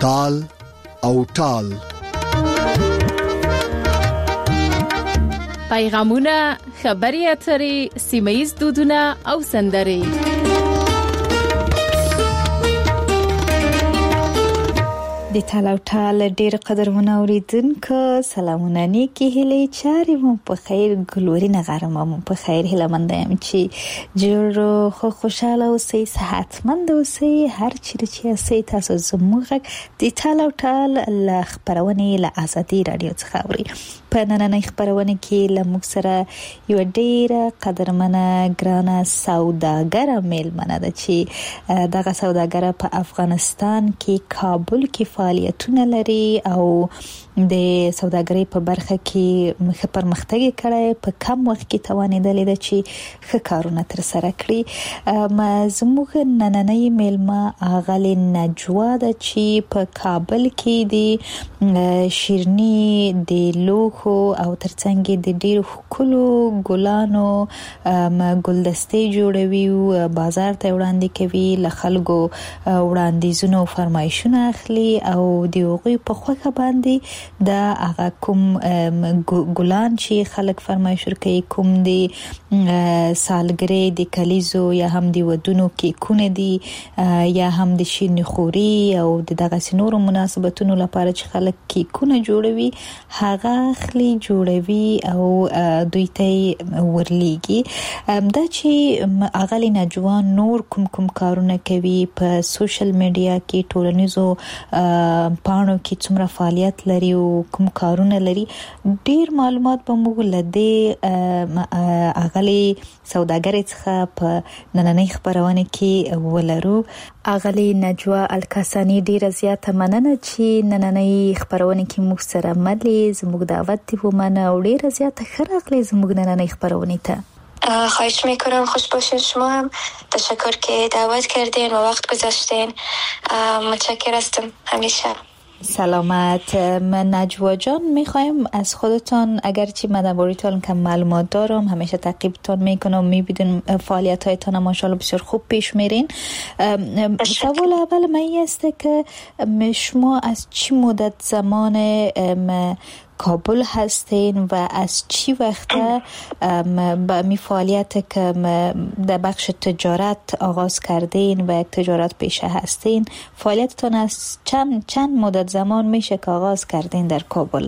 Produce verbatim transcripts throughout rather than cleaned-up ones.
تال او ټال. پیغامونه، خبري اترې، سیمه‌ییز دودونه او سندرې. د تال او ټال ډېر قدرمن اوریدونکو، سلامونه نیکی هیلې چارې مو په خیر، ګلوري نغرم مو په خیر. هیله مند یم چې جوړ خو خوشاله اوسئ، صحتمند اوسئ، هر چیرې چې اوسئ. تاسو زموږ د تال او ټال له خبرونې له ازادي رادیو څخه اورئ. په نننۍ خبرونه کې له موږ سره یو ډېر قدرمنه ګرانه سوداګره میلمنه ده چې دغه سوداګره په افغانستان کې کابل کې فعالیتونه لري او د سوداګرۍ په برخه کې مخ پرمختګ کړي. په کم وخت کې توانیدلې ده چې ښه کارونه تر سره کړي. ما زموږ نننۍ میلمه اغلی نجوا ده چې په کابل کې د شیرني د لوخو او ترڅنګ د ډیرو ښکلو ګلانو ګلدستې جوړوي او بازار ته وړاندې کوي. له خلکو وړاندیزونه او فرمایشونه اخلي او د هغوی په خوښه باندې دا هغه کوم ګلان چې خلک فرمایش ورکوي، کوم دی سالګرې د کلیزو یا هم د ودونو کیکونه دي یا هم د شیرني خوري او د دغه سينورو مناسبتونو لپاره چې خلک کیکونه جوړوي، هغه خلی جوړوي او دوی ته ورلیږي. دا چې اغلی نجوان نور کوم کوم کارونه کوي په سوشل میډیا کې، ټولنیزو پاڼو کې څومره فعالیت لري او کوم کارونه لري، ډیر معلومات به موږ لدې اغلی سوداګرۍ څخه په نننۍ خبرونه کې ولرو. اغلی نجوا الکاسانی ډیره زیاته مننه چې نننۍ خبرونه کې موږ سره ملي زموږ دعوت دی ومنه او ډیره زیاته خراغلی زموږ نننۍ خبرونه ته. خواهش میکنم. خوش باشین. شما هم تشکر که دعوت کردین و وقت گذاشتین. متشکر هستم همیشه. سلامت. من نجوا جان میخوایم از خودتان، اگرچه من درباره‌تان کم معلومات دارم، همیشه تعقیبتان میکنم، میبینم فعالیت هایتان ماشاءالله بسیار خوب پیش میرین. سوال اول من این است که شما از چی مدت زمان کابل هستین و از چی وقت با می فعالیت که در بخش تجارت آغاز کردین و یک تجارت پیشه هستین؟ فعالیتتان از چند چند مدت زمان میشه که آغاز کردین در کابل؟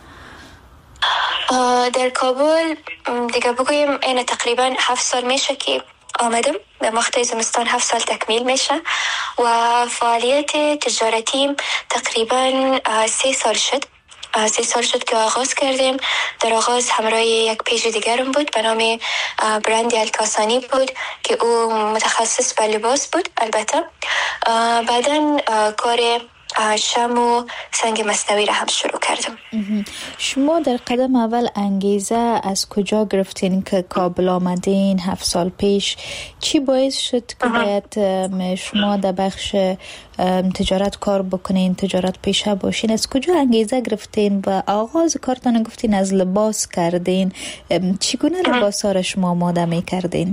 در کابل دیگه بگویم این تقریبا هفت سال میشه که آمدم. به مقطع زمستان هفت سال تکمیل میشه و فعالیت تجارتیم تقریبا سه سال شد. سه سال شد که آغاز کردیم. در آغاز همراه یک پیج دیگرم بود به نام برند الکاسانی بود که او متخصص به لباس بود. البته بعداً کار شم و سنگ مصنوعی را هم شروع کردم. شما در قدم اول انگیزه از کجا گرفتین که کابل آمدین هفت سال پیش؟ چی باعث شد که باید شما در بخش تجارت کار بکنین، تجارت پیشه باشین؟ از کجا انگیزه گرفتین و آغاز کارتان گفتین از لباس کردین؟ چگونه لباس ها را شما آماده می کردین؟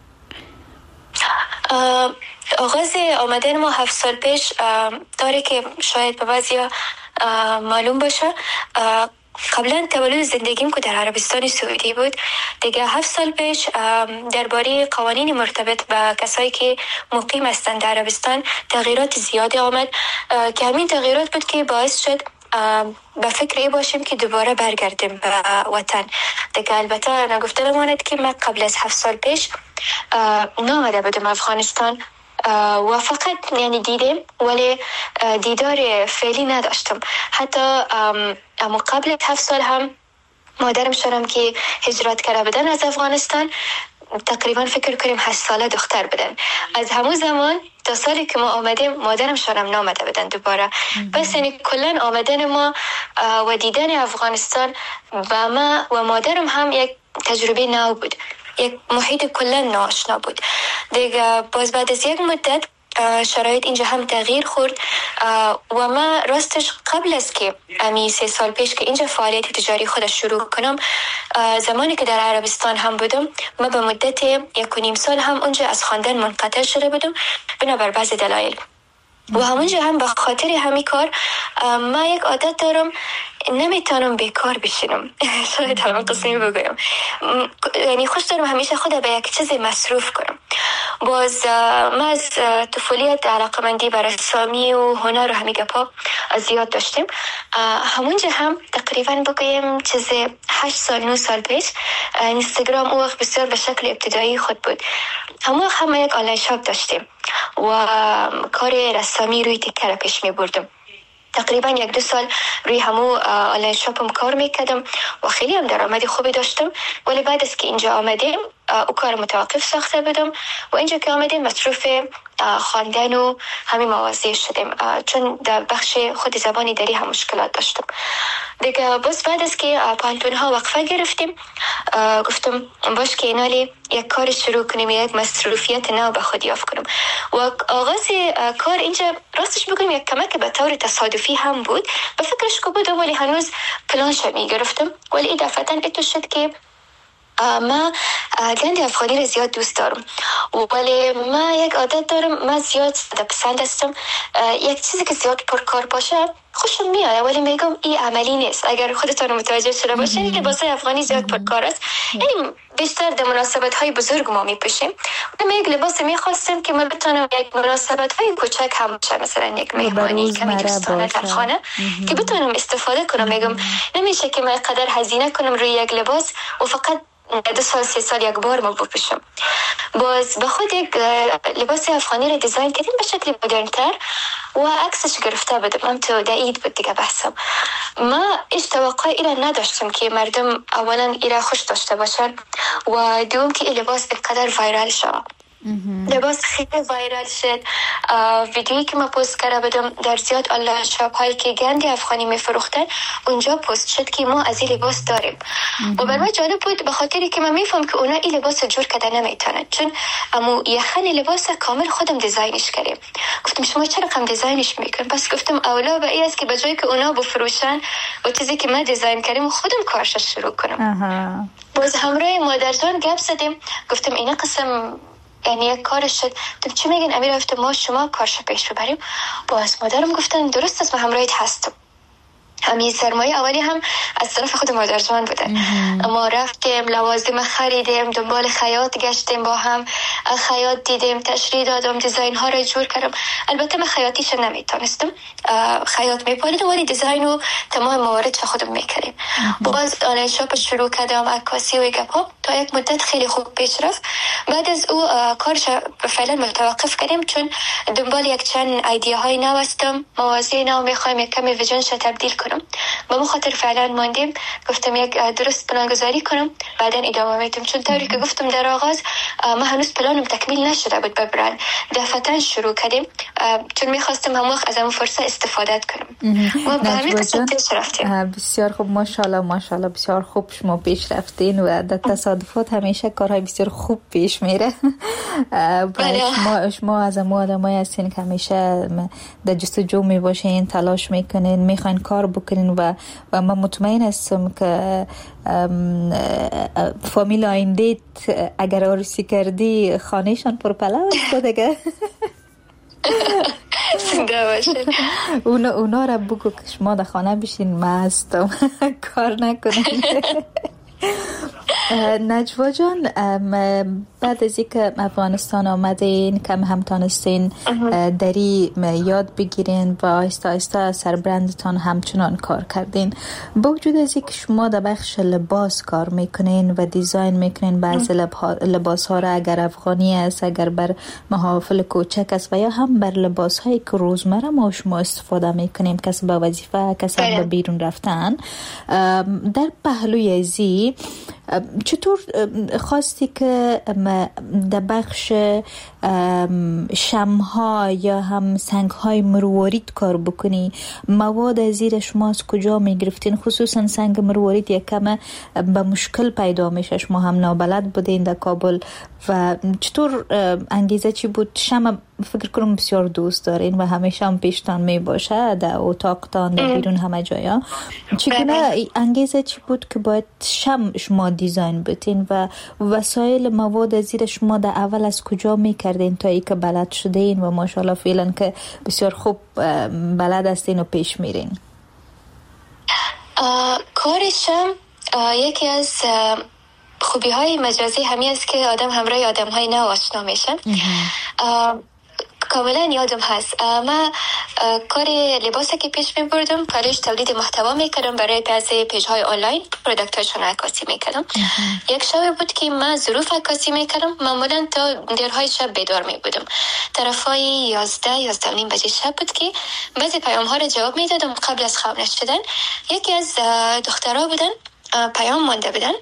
آغاز آمدن ما هفت سال پیش داره که شاید به بعضیا معلوم باشه. قبلا تولد زندگیم که در عربستان سعودی بود، دیگه هفت سال پیش درباره قوانین مرتبط با کسایی که مقیم هستند در عربستان تغییرات زیادی آمد که همین تغییرات بود که باعث شد به فکر ای باشیم که دوباره برگردیم به وطن. دیگه البته نگفته بماند که من قبل از هفت سال پیش نامده بودم افغانستان و فقط یعنی دیدم ولی دیدار فعلی نداشتم. حتی اما قبل هفت سال هم مادرم شدم که هجرت کرده بودن از افغانستان، تقریبا فکر کنیم هشت ساله دختر بودن. از همون زمان تا سالی که ما آمدیم مادرم شدم نامده بودن دوباره. بس یعنی کلن آمدن ما و دیدن افغانستان و ما و مادرم هم یک تجربه نو بود، یک محیط کلن ناآشنا بود. دیگه باز بعد از یک مدت شرایط اینجا هم تغییر خورد و ما راستش قبل از که امی سه سال پیش که اینجا فعالیت تجاری خودش شروع کنم، زمانی که در عربستان هم بودم ما به مدت یک و نیم سال هم اونجا از خواندن منقطع شده بودم بنابر بعض دلایل. و همونجا هم به خاطر همین کار من یک عادت دارم، نمیتونم بیکار بشینم. شاید همون قسمی بگویم، یعنی خوش دارم همیشه خود به یک چیزی مصروف کنم. باز من از طفولیت علاقمندی بر رسامی و هنر و همین گپا زیاد داشتیم. همونجا هم تقریبا بگویم چیز هشت سال نه سال پیش اینستاگرام اون وقت بسیار به شکل ابتدایی خود بود. همون وقت هم یک آنلاین شاپ داشتیم و کار رسامی روی تکه را پیش می بردم. تقریبا یک دو سال روی همو آنلاین شاپم کار میکردم و خیلی هم درآمد خوبی داشتم. ولی بعد از که اینجا آمدیم او کار متوقف ساخته بودم و اینجا که آمدیم مصروف خواندن و همین مواضیع شدیم، چون در بخش خود زبانی دری هم مشکلات داشتم دیگه. بس بعد از که پانتون ها وقفه گرفتیم گفتم باش که اینالی یک کار شروع کنیم، یک مصروفیت نو به خود یافت کنم. و آغاز کار اینجا راستش بگم یک کمک به طور تصادفی هم بود، به فکرش که بودم ولی هنوز پلانش می گرفتم. ولی این دفعتا اتو شد که ما گند افغانی رو زیاد دوست دارم، ولی ما یک عادت دارم، ما زیاد پسند هستم یک چیزی که زیاد پرکار باشه خوشم میاد، ولی میگم این عملی نیست. اگر خودتون متوجه شده باشین لباس افغانی زیاد پرکار است، یعنی بیشتر در مناسبت های بزرگ ما میپوشیم. من یک لباس میخواستم که من بتونم یک مناسبت های کوچک هم باشه، مثلا یک مهمانی کمی دوستانه در خانه که بتونم استفاده کنم. میگم نمیشه که من قدر هزینه کنم روی یک لباس و فقط دو سال سه سال یک بار ما بپوشم. باز به خود یک لباس افغانی را دیزاین کردیم به شکل مدرن‌تر و عکسش گرفته بودم. هم تو در عید بود دیگه بحثم. ما ایش توقع ایره نداشتم که مردم اولا ایره خوش داشته باشن و دوم که این لباس اینقدر وایرال شد. لباس خیلی وایرال شد. ویدیویی که ما پست کرده بودم در زیاد آنلاین شاپ هایی که گند افغانی میفروختن اونجا پست شد که ما از این لباس داریم. و برای من جالب بود به خاطری که من میفهم که اونا این لباس جور کرده نمیتونن، چون امو یخن لباس کامل خودم دیزاینش کردیم. گفتم شما چرا کم دیزاینش میکنن؟ پس گفتم اولا به این است که به جایی که اونا بفروشن و چیزی که من دیزاین کردیم خودم کارش شروع کنم. باز همراه مادرجان گپ زدیم، گفتم اینا قسم یعنی یک کارش شد. تو چی میگین امیر؟ گفتم ما شما کارش پیش ببریم. باز مادرم گفتن درست است، ما همراهت هستم. همین سرمایه اولی هم از طرف خود مادرجان بوده. ما رفتیم لوازم خریدیم، دنبال خیاط گشتیم، با هم خیاط دیدیم، تشریح دادم، دیزاین ها رو جور کردم. البته من خیاطیش نمیتونستم، خیاط میپالیدم ولی دیزاین و تمام موارد خودم میکردیم. باز آنلاین شاپ شروع کردم، عکاسی و گپا تا یک مدت خیلی خوب پیش رفت. بعد از او کارش فعلا متوقف کردیم چون دنبال یک چند ایده های نو هستم، مواضیع نو میخوایم یک کمی ویژنش تبدیل کنم. به مخاطر فعلا ماندیم، گفتم یک درست پلانگذاری کنم بعدا ادامه میدم، چون طوری که گفتم در آغاز ما هنوز پلانم تکمیل نشده بود به برند. دفعتا شروع کردیم چون میخواستم هم وقت از اون فرصت استفاده کنم و به همین قصد پیش رفتیم. بسیار خوب، ماشاءالله ماشاءالله بسیار خوب شما پیش رفتین و در تصادفات همیشه کارهای بسیار خوب پیش میره. شما شما از ما آدمایی هستین که همیشه در جستجو میباشین، تلاش میکنین، میخواین کار بکنین و و من مطمئن هستم که فامیل آینده اگر عروسی کردی خانهشان پرپلو است دیگه. زنده باشه. اونا اونا را بگو که شما در خانه بشین، من هستم، کار نکنین. نجوا جان، بعد از اینکه افغانستان آمدین کم هم تانستین دری یاد بگیرین و آهسته آهسته سربرندتان همچنان کار کردین، با وجود از اینکه شما در بخش لباس کار میکنین و دیزاین میکنین بعضی لباس ها را، اگر افغانی است، اگر بر محافل کوچک است و یا هم بر لباس هایی که روزمره ما شما استفاده میکنیم، کسی به وظیفه، کسی به بیرون رفتن، در پهلوی ازی چطور خواستی که در بخش شمها یا هم سنگ‌های مروارید کار بکنی؟ مواد از زیر شما از کجا میگرفتین؟ خصوصا سنگ مروارید یک کم به مشکل پیدا میشه، شما هم نابلد بودین در کابل و چطور انگیزه چی بود؟ شم فکر کنم بسیار دوست دارین و همیشه هم پیشتان می باشه در اتاقتان، در بیرون، همه جایا. چگونه انگیزه چی بود که باید شم شما دیزاین بودین و وسایل مواد زیر شما در اول از کجا میکردین تا ای که بلد شدین و ماشاءالله فعلا که بسیار خوب بلد هستین و پیش میرین؟ کارشم یکی از خوبی های مجازی همین است که آدم همراه آدم های نو آشنا میشن. کاملا یادم هست ما کار لباسی که پیش می بردم کارش تولید محتوا میکردم برای بعضی پیج های آنلاین، پروداکت هاشون عکاسی میکردم. یک شب بود که من ظروف عکاسی میکردم، معمولا تا دیرهای شب بیدار می بودم. طرفای یازده یازده و نیم بجه شب بود که بعضی پیام ها رو جواب میدادم قبل از خواب نشدن. یکی از دخترها بودن پیام مانده بودن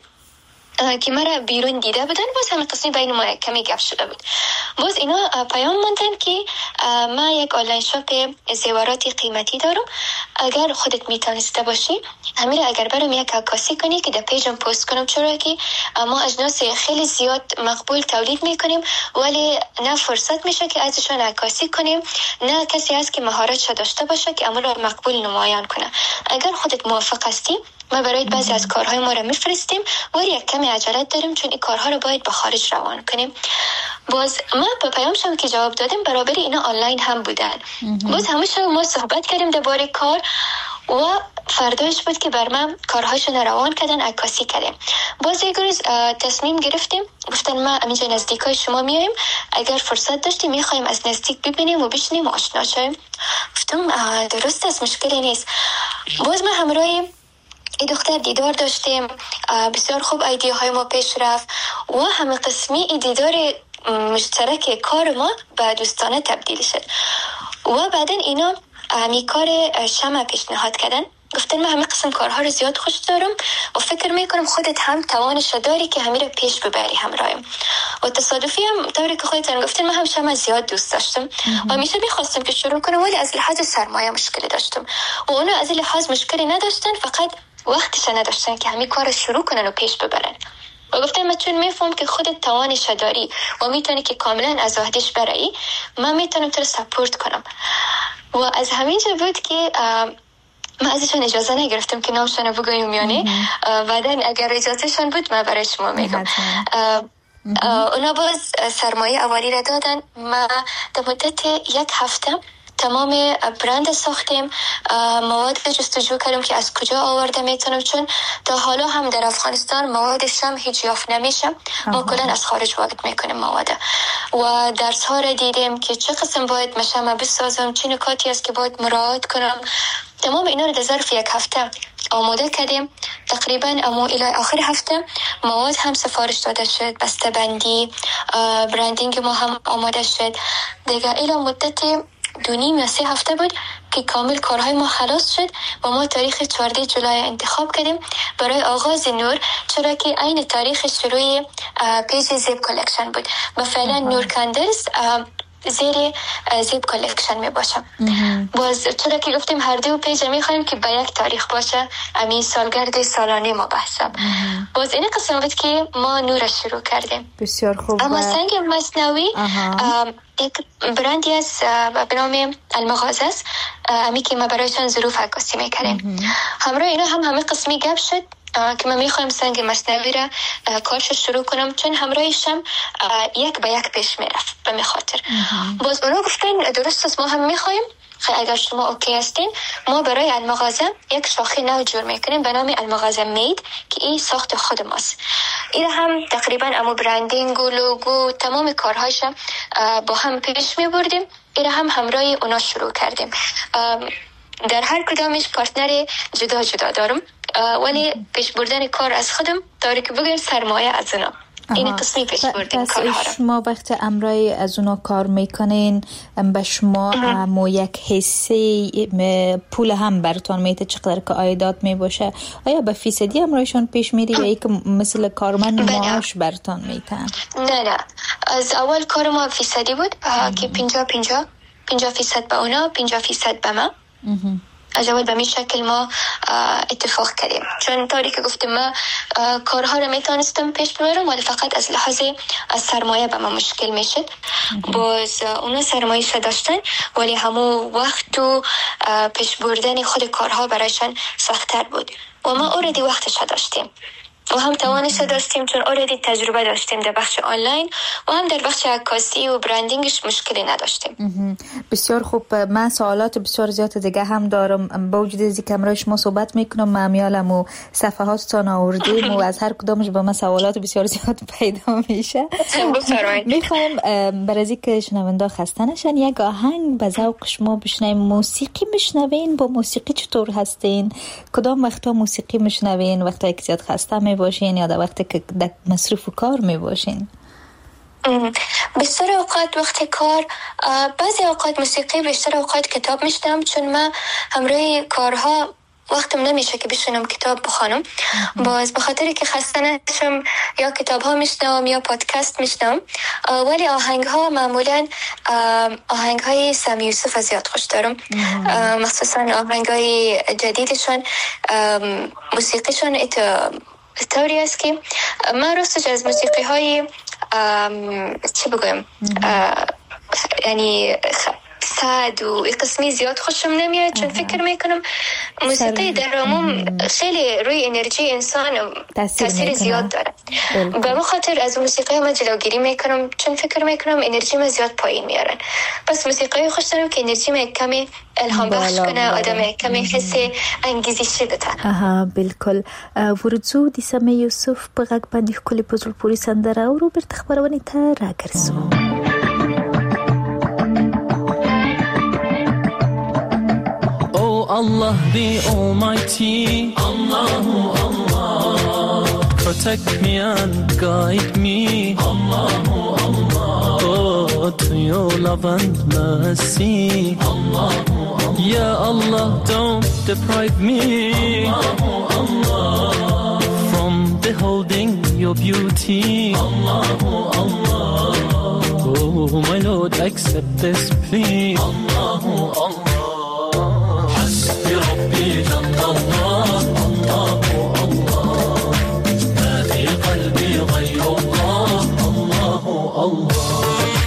که مرا بیرون دیده بودن، باز همین قسمی بین ما کمی گپ شده بود. باز اینا پیام ماندن که ما یک آنلاین شاپ زیورات قیمتی دارم، اگر خودت میتونسته باشی همین اگر برام یک عکاسی کنی که در پیجم پست کنم، چرا که ما اجناس خیلی زیاد مقبول تولید میکنیم ولی نه فرصت میشه که ازشون عکاسی کنیم، نه کسی هست که مهارتش داشته باشه که امر مقبول نمایان کنه. اگر خودت موافق هستی ما برای بعضی از کارهای ما رو میفرستیم ولی یک کمی عجلت داریم چون این کارها رو باید به خارج روان کنیم. باز ما به پیامشم که جواب دادیم برابر اینا آنلاین هم بودن. باز همش ما صحبت کردیم درباره کار و فرداش بود که بر من کارهاشون روان کردن، عکاسی کردیم. باز یک روز تصمیم گرفتیم، گفتن ما اینجا نزدیکای شما میایم، اگر فرصت داشتیم میخوایم از نزدیک ببینیم و بشنیم و آشنا شویم. گفتم درست است، مشکلی نیست. باز ما همراه این دختر دیدار داشتیم، بسیار خوب ایده های ما پیش رفت و همه قسمی این دیدار مشترک کار ما به دوستانه تبدیل شد. و بعدن اینا همی کار شمع پیشنهاد کردن، گفتن من همه قسم کارها رو زیاد خوش دارم و فکر میکنم خودت هم توانش داری که همین رو پیش ببری همراهیم. و تصادفی هم طوری که خودتان گفتن من هم شمع زیاد دوست داشتم و همیشه میخواستم که شروع کنم ولی از لحاظ سرمایه مشکلی داشتم و اونا از لحاظ مشکلی نداشتن، فقط وقتش نداشتن که همین کار شروع کنن و پیش ببرن. و گفتم من چون میفهم که خودت توانش داری و میتونی که کاملا از وحدش برایی، من میتونم تو رو سپورت کنم. و از همینجا بود که من ازشون اجازه نگرفتم که نامشون بگویم یعنی بعدن اگر اجازهشون بود من برای شما میگم. اونا باز سرمایه اولی را دادن. ما در مدت یک هفته تمام برند ساختیم، مواد جستجو کردیم که از کجا آورده میتونم، چون تا حالا هم در افغانستان موادش هم هیچ یافت نمیشه، ما کلن از خارج وارد میکنیم مواد. و درس ها را دیدیم که چه قسم باید مشامه بسازم، چه نکاتی است که باید مراعات کنم. تمام اینا رو در ظرف یک هفته آماده کردیم. تقریبا اما الی آخر هفته مواد هم سفارش داده شد، بسته بندی، برندینگ ما هم آماده شد. دیگه الی مدت دو نیم یا سه هفته بود که کامل کارهای ما خلاص شد و ما تاریخ چهاردهم جولای انتخاب کردیم برای آغاز نور، چرا که عین تاریخ شروع پیج زیب کلکشن بود و فعلا نور کندلز زیر زیب کلکشن می باشه. باز چرا که گفتیم هر دو پیج می خواهیم که به یک تاریخ باشه، امی سالگرد سالانه ما بحثم. باز این قسم بود که ما نور شروع کردیم. بسیار خوب. اما سنگ مصنوعی یک برندی است به نام المغازه است، امی که ما برایشان ظروف عکاسی میکردیم. همراه اینا هم همه قسمی گپ شد که من میخوایم سنگ مصنوعی را کارش شروع کنم، چون همراهشم یک به یک پیش میرفت به می خاطر. باز اونا گفتن درست است، ما هم میخوایم، اگر شما اوکی هستین ما برای المغازه یک شاخه نو جور میکنیم به نام المغازه مید که این ساخت خود ماست. این هم تقریبا امو برندینگ و لوگو تمام کارهاش با هم پیش میبردیم. این هم همراه اونا شروع کردیم. در هر کدامش پارتنر جدا جدا دارم ولی پیش بردن کار از خودم داره که بگم سرمایه از اونا. این قسمی پیش بردن کارها رو. شما وقت امرای از اونا کار میکنین به شما مو یک حصه پول هم براتون میده چقدر که عایدات میباشه؟ آیا به فیصدی امرایشون پیش میری یا یک مثل کارمند معاش براتون میتن؟ نه نه، از اول کار ما فیصدی بود که پنجاه پنجاه پنجاه فیصد به اونا پنجاه فیصد به ما. اجابت به می شکل ما اتفاق کردیم، چون طوری که گفتم ما کارها رو میتونستم پیش ببرم ولی فقط از لحاظ از سرمایه به ما مشکل میشد. باز اونا سرمایه شد داشتن ولی همو وقت و پیش بردن خود کارها برایشان سخت‌تر بود و ما اوردی وقتش داشتیم. و هم توانش داشتیم چون اوردی تجربه داشتیم در بخش آنلاین و هم در بخش عکاسی و برندینگش مشکلی نداشتیم. بسیار خوب. من سوالات بسیار زیاد دیگه هم دارم. با وجود اینکه امروز شما صحبت میکنم معمیالم و صفحاتتان آوردیم و از هر کدامش با من سوالات بسیار زیاد پیدا میشه. میخوایم برای اینکه شنونده خسته نشن یک آهنگ به ذوق شما بشنویم. موسیقی میشنوین؟ با موسیقی چطور هستین؟ کدام وقتا موسیقی میشنوین؟ وقتی که زیاد خسته می باشین یا در وقتی که مصروف و کار می باشین؟ بیشتر اوقات وقت کار، بعضی اوقات موسیقی، بیشتر اوقات کتاب میشنم چون من همراه کارها وقتم نمیشه که بشینم کتاب بخونم. باز به خاطری که خسته نشم یا کتاب ها میشنم یا پادکست میشنم. ولی آهنگ ها معمولا آهنگ های سامی یوسف زیاد خوش دارم، مخصوصا آهنگ های جدیدشون. موسیقیشون طوری است که من راستش از موسیقی های چی بگویم یعنی سعد و قسمی زیاد خوشم نمیاد چون فکر میکنم موسیقی در عموم خیلی روی انرژی انسان تاثیر زیاد داره. به خاطر از موسیقی ما جلوگیری میکنم چون فکر میکنم انرژی ما زیاد پایین میارن. پس موسیقی خوش دارم که انرژی ما کمی الهام بخش کنه، آدم کمی حس انگیزشی بده. آها بالکل. ورزو دی سامی یوسف په غږ باندې ښکلې په زړه پورې سندره او روبرت خبرونه ته راګرځو. Allah the Almighty, Allahu Allah, protect me and guide me, Allahu Allah, oh, to your love and mercy, Allahu Allah, Ya Allah, don't deprive me, Allahu Allah, from beholding your beauty, Allahu Allah, oh my Lord, accept this plea, Allahu Allah. ربي جل الله الله الله ما في قلبي غير الله الله الله.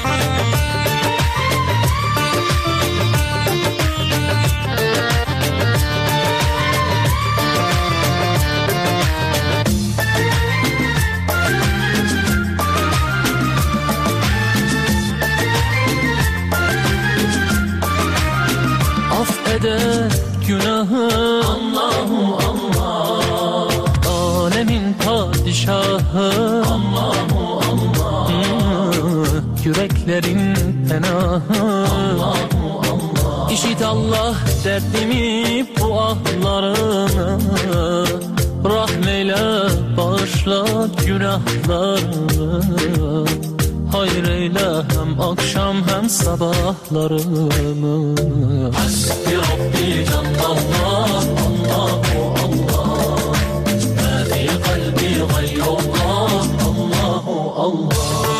affeder günahı Allahu Allah, alemin padişahı Allahu Allah, yüreklerin penahı Allahu Allah. İşit Allah derdimi, bu ahlarımı, rahmeyle bağışla günahlarımı, hayır eyle hem akşam hem sabahlarımı. Hasbi Rabbi Canlallah, Allahu Allah, ma fi kalbi gayrullah, Allahu Allah.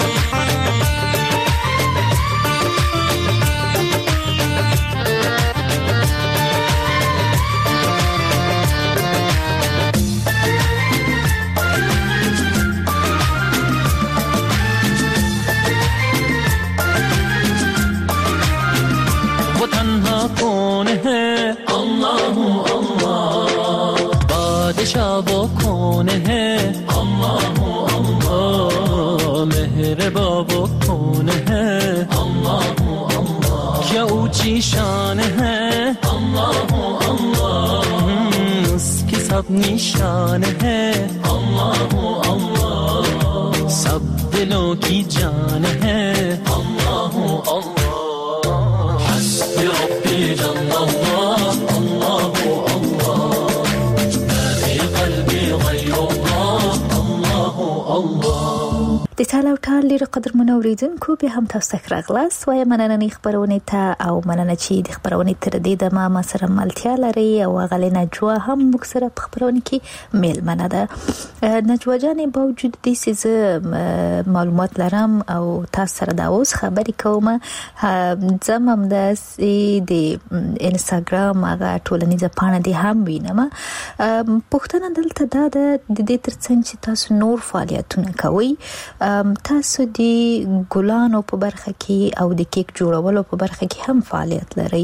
Allahu Allah, padişah bu kone hai Allahu Allah, mehreba bu kone hai Allahu Allah, kya ऊंची शान है Allahu Allah, उसकी सब निशान है Allahu Allah, सब दिलों की जान है Allahu Allah. Hasbi Rabbi Canlallah, Allahu Allah, ma fi qalbi ghayrullah, Allahu Allah. د ټال او ټال لري قدر منوریدونکو به هم تاسو ته راغلاس وای مننه خبرونه ته او مننه چې د خبرونه تر دې د ما سره ملتیا لري او غلې نجوا هم موږ سره په خبرونه کې میل منه ده. نجوا جان با وجود دې چې معلومات لرم او تاسو سره دا اوس خبرې کوم، زمم د د انستګرام هغه ټولنیزه پاڼه دې هم وینم. پښتنه دلته دا د دې ترڅنګ چې تاسو نور فعالیتونه کوي، تاسو د ګلانو په برخه کې او د کیک جوړولو په برخه کې هم فعالیت لري.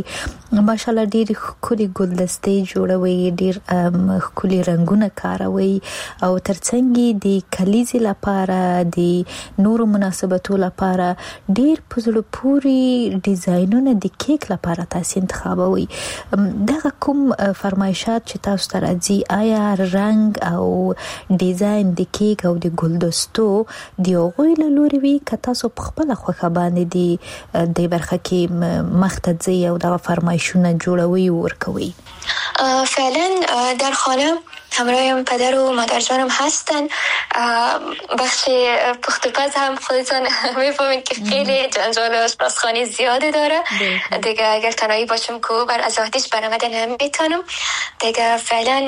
ماشاءالله ډېر ښکلي ګلدستې جوړوي، ډېر ښکلي رنگونه کاروي او ترڅنګ د کلیزې لپاره د نورو مناسبتو لپاره ډېر په زړه پورې ډیزاینونه د کیک لپاره تاسو انتخابوي. دغه کوم فرمایشات چې تاسو ته راځي، آیا رنگ او ډیزاین د کیک او د ګلدستو دی هغوی له لوري وي که تاسو په خپله خوښه باندې د دې برخه کې مخته ځئ او دغه فرمایشونه جوړوي او ورکوي؟ فعلا در خانه همراهم پدر و مادر جانم هستن. بخش پخت و پز هم خودتان میفهمید که خیلی جنجال آشپزخانه زیاده داره دیگه. اگر تنهایی باشم که بر از آهدیش برآمده نمیتونم دیگه. فعلا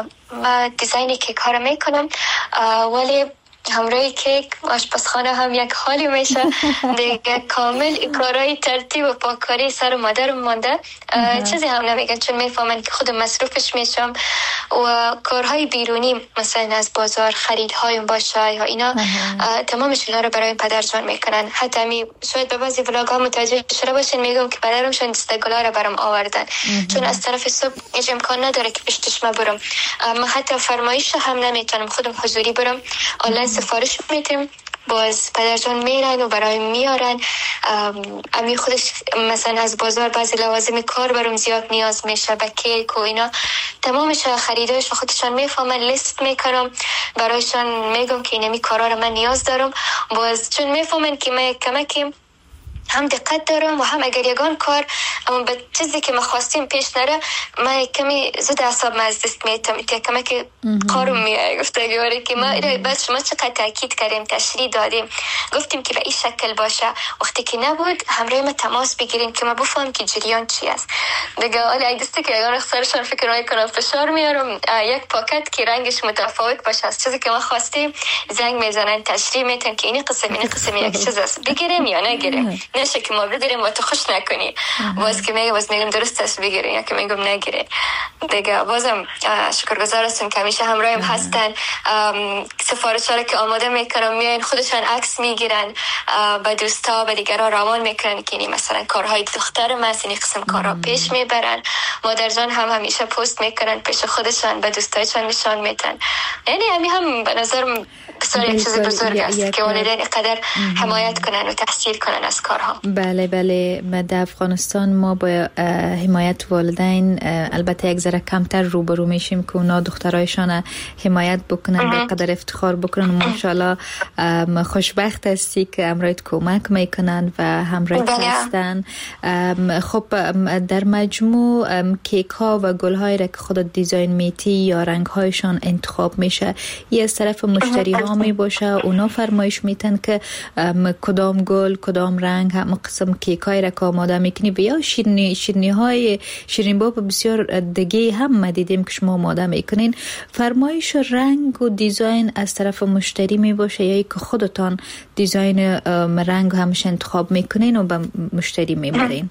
ما دیزاین کیک ها رو میکنم، ولی همراهی کیک آشپزخانه هم یک حالی میشه دیگه. کامل کارهای ترتیب و پاککاری سر مادر مانده، چیزی هم نمیگن چون میفهمن که خودم مصروفش میشم و کارهای بیرونی مثلا از بازار خریدهایم باشه یا اینا تمامش اینا رو برای پدر جان میکنن. حتی می شاید به بعضی ولاگ ها متوجه شده باشین میگم که پدرمشون دستگلا رو برام آوردن چون از طرف صبح هیچ امکان نداره که پیشش ما برم. ما حتی فرمایش هم نمیتونم خودم حضوری برم، آنلاین سفارش میتیم، باز پدرجان میرن و برای میارن. امی خودش مثلا از بازار بعضی لوازم کار برام زیاد نیاز میشه، به کیک و اینا تمامش خریدایش و خودشان میفهمن، لیست میکنم برایشان میگم که اینمی کارا رو من نیاز دارم. باز چون میفهمن که من کمکی هم دقت دارم و هم اگر یگان کار اما به چیزی که ما خواستیم پیش نره من کمی زود اعصاب ما از دست میتم که کمی که کارم میاد گفتگواری که ما بس شما چقدر تاکید کردیم تشریح دادیم گفتیم که به این شکل باشه. وقتی که نبود همراه ما تماس بگیریم که ما بفهم که جریان چی است دیگه. حالا اگه دستی که یگان اختصارشان فکر میکنم فشار میارم یک پاکت که رنگش متفاوت باشه از چیزی که ما خواستیم زنگ میزنن تشریح میتن که این قسم این قسم یک چیز است بگیریم یا نگیریم، نشه که ما بگیریم و تو خوش نکنی. باز که میگه باز میگم درست است بگیریم یا که میگم نگیره دیگه. بازم شکرگزار هستم که همیشه همراهم هستن. سفارش ها که آماده میکنم میان خودشان عکس میگیرن به دوستا به دیگران روان میکنن که این مثلا کارهای دختر من این قسم کارها پیش میبرن. مادر جان هم همیشه پست میکنن پیش خودشان به دوستایشان نشان میدن. یعنی همین هم به نظرم بسیار یک چیز بزرگ است که والدین قدر حمایت کنن و تحصیل کنن از کارها. بله بله، در افغانستان ما با حمایت والدین البته یک ذره کمتر روبرو میشیم که اونا دخترایشان حمایت بکنن به قدر افتخار بکنن. ماشاءالله خوشبخت هستی که همراهت کمک میکنن و همراهت هستن. خب در مجموع کیک ها و گل هایی را که خودت دیزاین میتی یا رنگ هایشان انتخاب میشه، یه از طرف مشتری ها می باشه اونا فرمایش میتن که کدام گل کدام رنگ هم قسم کیک های را که آماده میکنی و یا شیرینی شیرینی های شیرین باب بسیار دیگه هم ما دیدیم که شما آماده میکنین. فرمایش رنگ و دیزاین از طرف مشتری می باشه یا که خودتان دیزاین رنگ همش انتخاب میکنین و به مشتری میبرین؟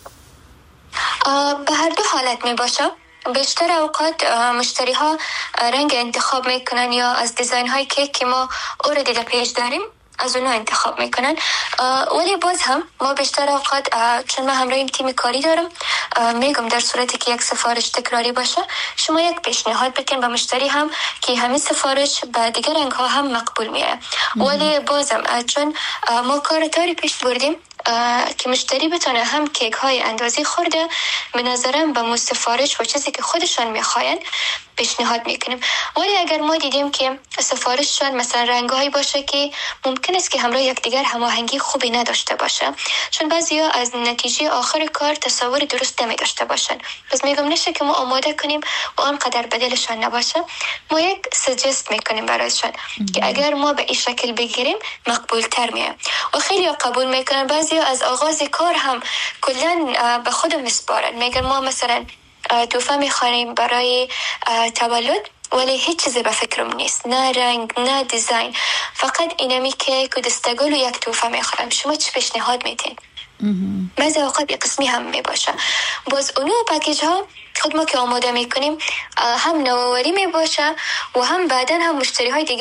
به هر دو حالت می باشه. بیشتر اوقات مشتری ها رنگ انتخاب میکنن یا از دیزاین های کیک که ما اوردی در پیج داریم از اونا انتخاب میکنن. ولی باز هم ما بیشتر اوقات چون من همراه این تیم کاری دارم میگم در صورتی که یک سفارش تکراری باشه شما یک پیشنهاد بکن به مشتری هم که همین سفارش به دیگر رنگ ها هم مقبول میه. ولی بازم چون ما کار تاری پیش بردیم که مشتری بتونه هم کیک های اندازی خورده به نظرم به سفارش و چیزی که خودشان میخواین پیشنهاد میکنیم. ولی اگر ما دیدیم که سفارششان مثلا رنگایی باشه که ممکن است که همراه یکدیگر هماهنگی خوبی نداشته باشه چون بعضیا از نتیجه آخر کار تصور درست نمی داشته باشن، پس میگم نشه که ما آماده کنیم و آنقدر بدلشان نباشه. ما یک سجست میکنیم برایشان که اگر ما به این شکل بگیریم مقبول تر میه و خیلی قبول میکنن. بعضیا از آغاز کار هم کلا به خودم میسپارن، میگن ما مثلا تحفه میخوانیم برای تولد ولی هیچ چیزی به فکرم نیست، نه رنگ نه دیزاین، فقط اینمی که دستگل و یک تحفه میخوام، شما چه پیشنهاد میدین؟ بعضی اوقات یک قسمی هم میباشه. باز اونو پکیج ها خود ما که آماده میکنیم هم نوآوری میباشه و هم بعدن هم مشتری های دیگر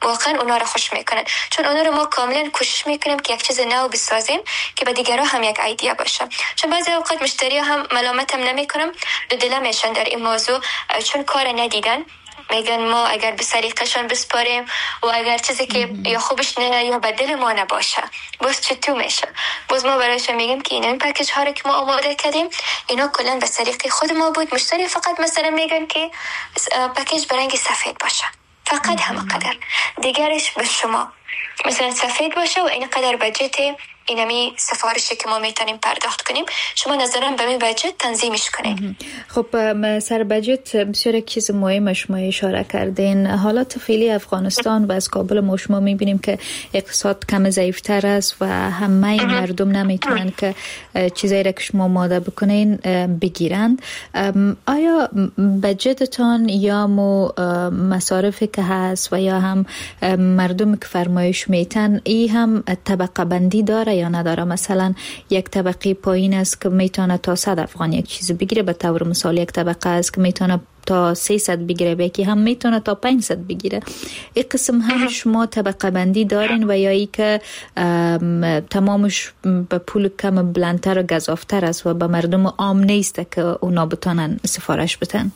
واقعا اونا رو خوش میکنن، چون اونا رو ما کاملا کوشش میکنیم که یک چیز نو بسازیم که به دیگران هم یک ایده باشه. چون بعضی اوقات مشتری هم ملامت هم نمیکنم، دو دل میشن در این موضوع، چون کار ندیدن، میگن ما اگر به سلیقه‌شان بسپاریم و اگر چیزی که یا خوبش نه یا بدل ما نباشه باز چطور میشه. باز ما برایشون میگیم که این پکیج ها رو که ما آماده کردیم اینا کلا به سلیقه خود ما بود. مشتری فقط مثلا میگن که پکیج برنگ سفید باشه، فقط همینقدر، دیگرش به شما مثلا سفید باشه و این قدر بجت اینمی سفارشی که ما میتونیم پرداخت کنیم، شما نظرم به می بجت تنظیمش کنیم. خب سر بجت بسیار چیز مهم شما اشاره کردین. حالات فعلی افغانستان و از کابل ما شما میبینیم که اقتصاد کم ضعیفتر است و همه مردم نمیتونن که چیزایی را که شما آماده بکنین بگیرند. آیا بجتتان یا مو مصارفی که هست و یا هم مردم که فرمایش میتن ای هم طبقه بندی داره یا نداره؟ مثلا یک طبقه پایین است که میتونه تا صد افغان یک چیز بگیره، به طور مثال یک طبقه است که میتونه تا سیصد بگیره، به یکی هم میتونه تا پانصد بگیره. این قسم هم شما طبقه بندی دارین و یا ای که تمامش به پول کم بلندتر و گزافتر است و به مردم عام نیست که اونا بتونن سفارش بتن؟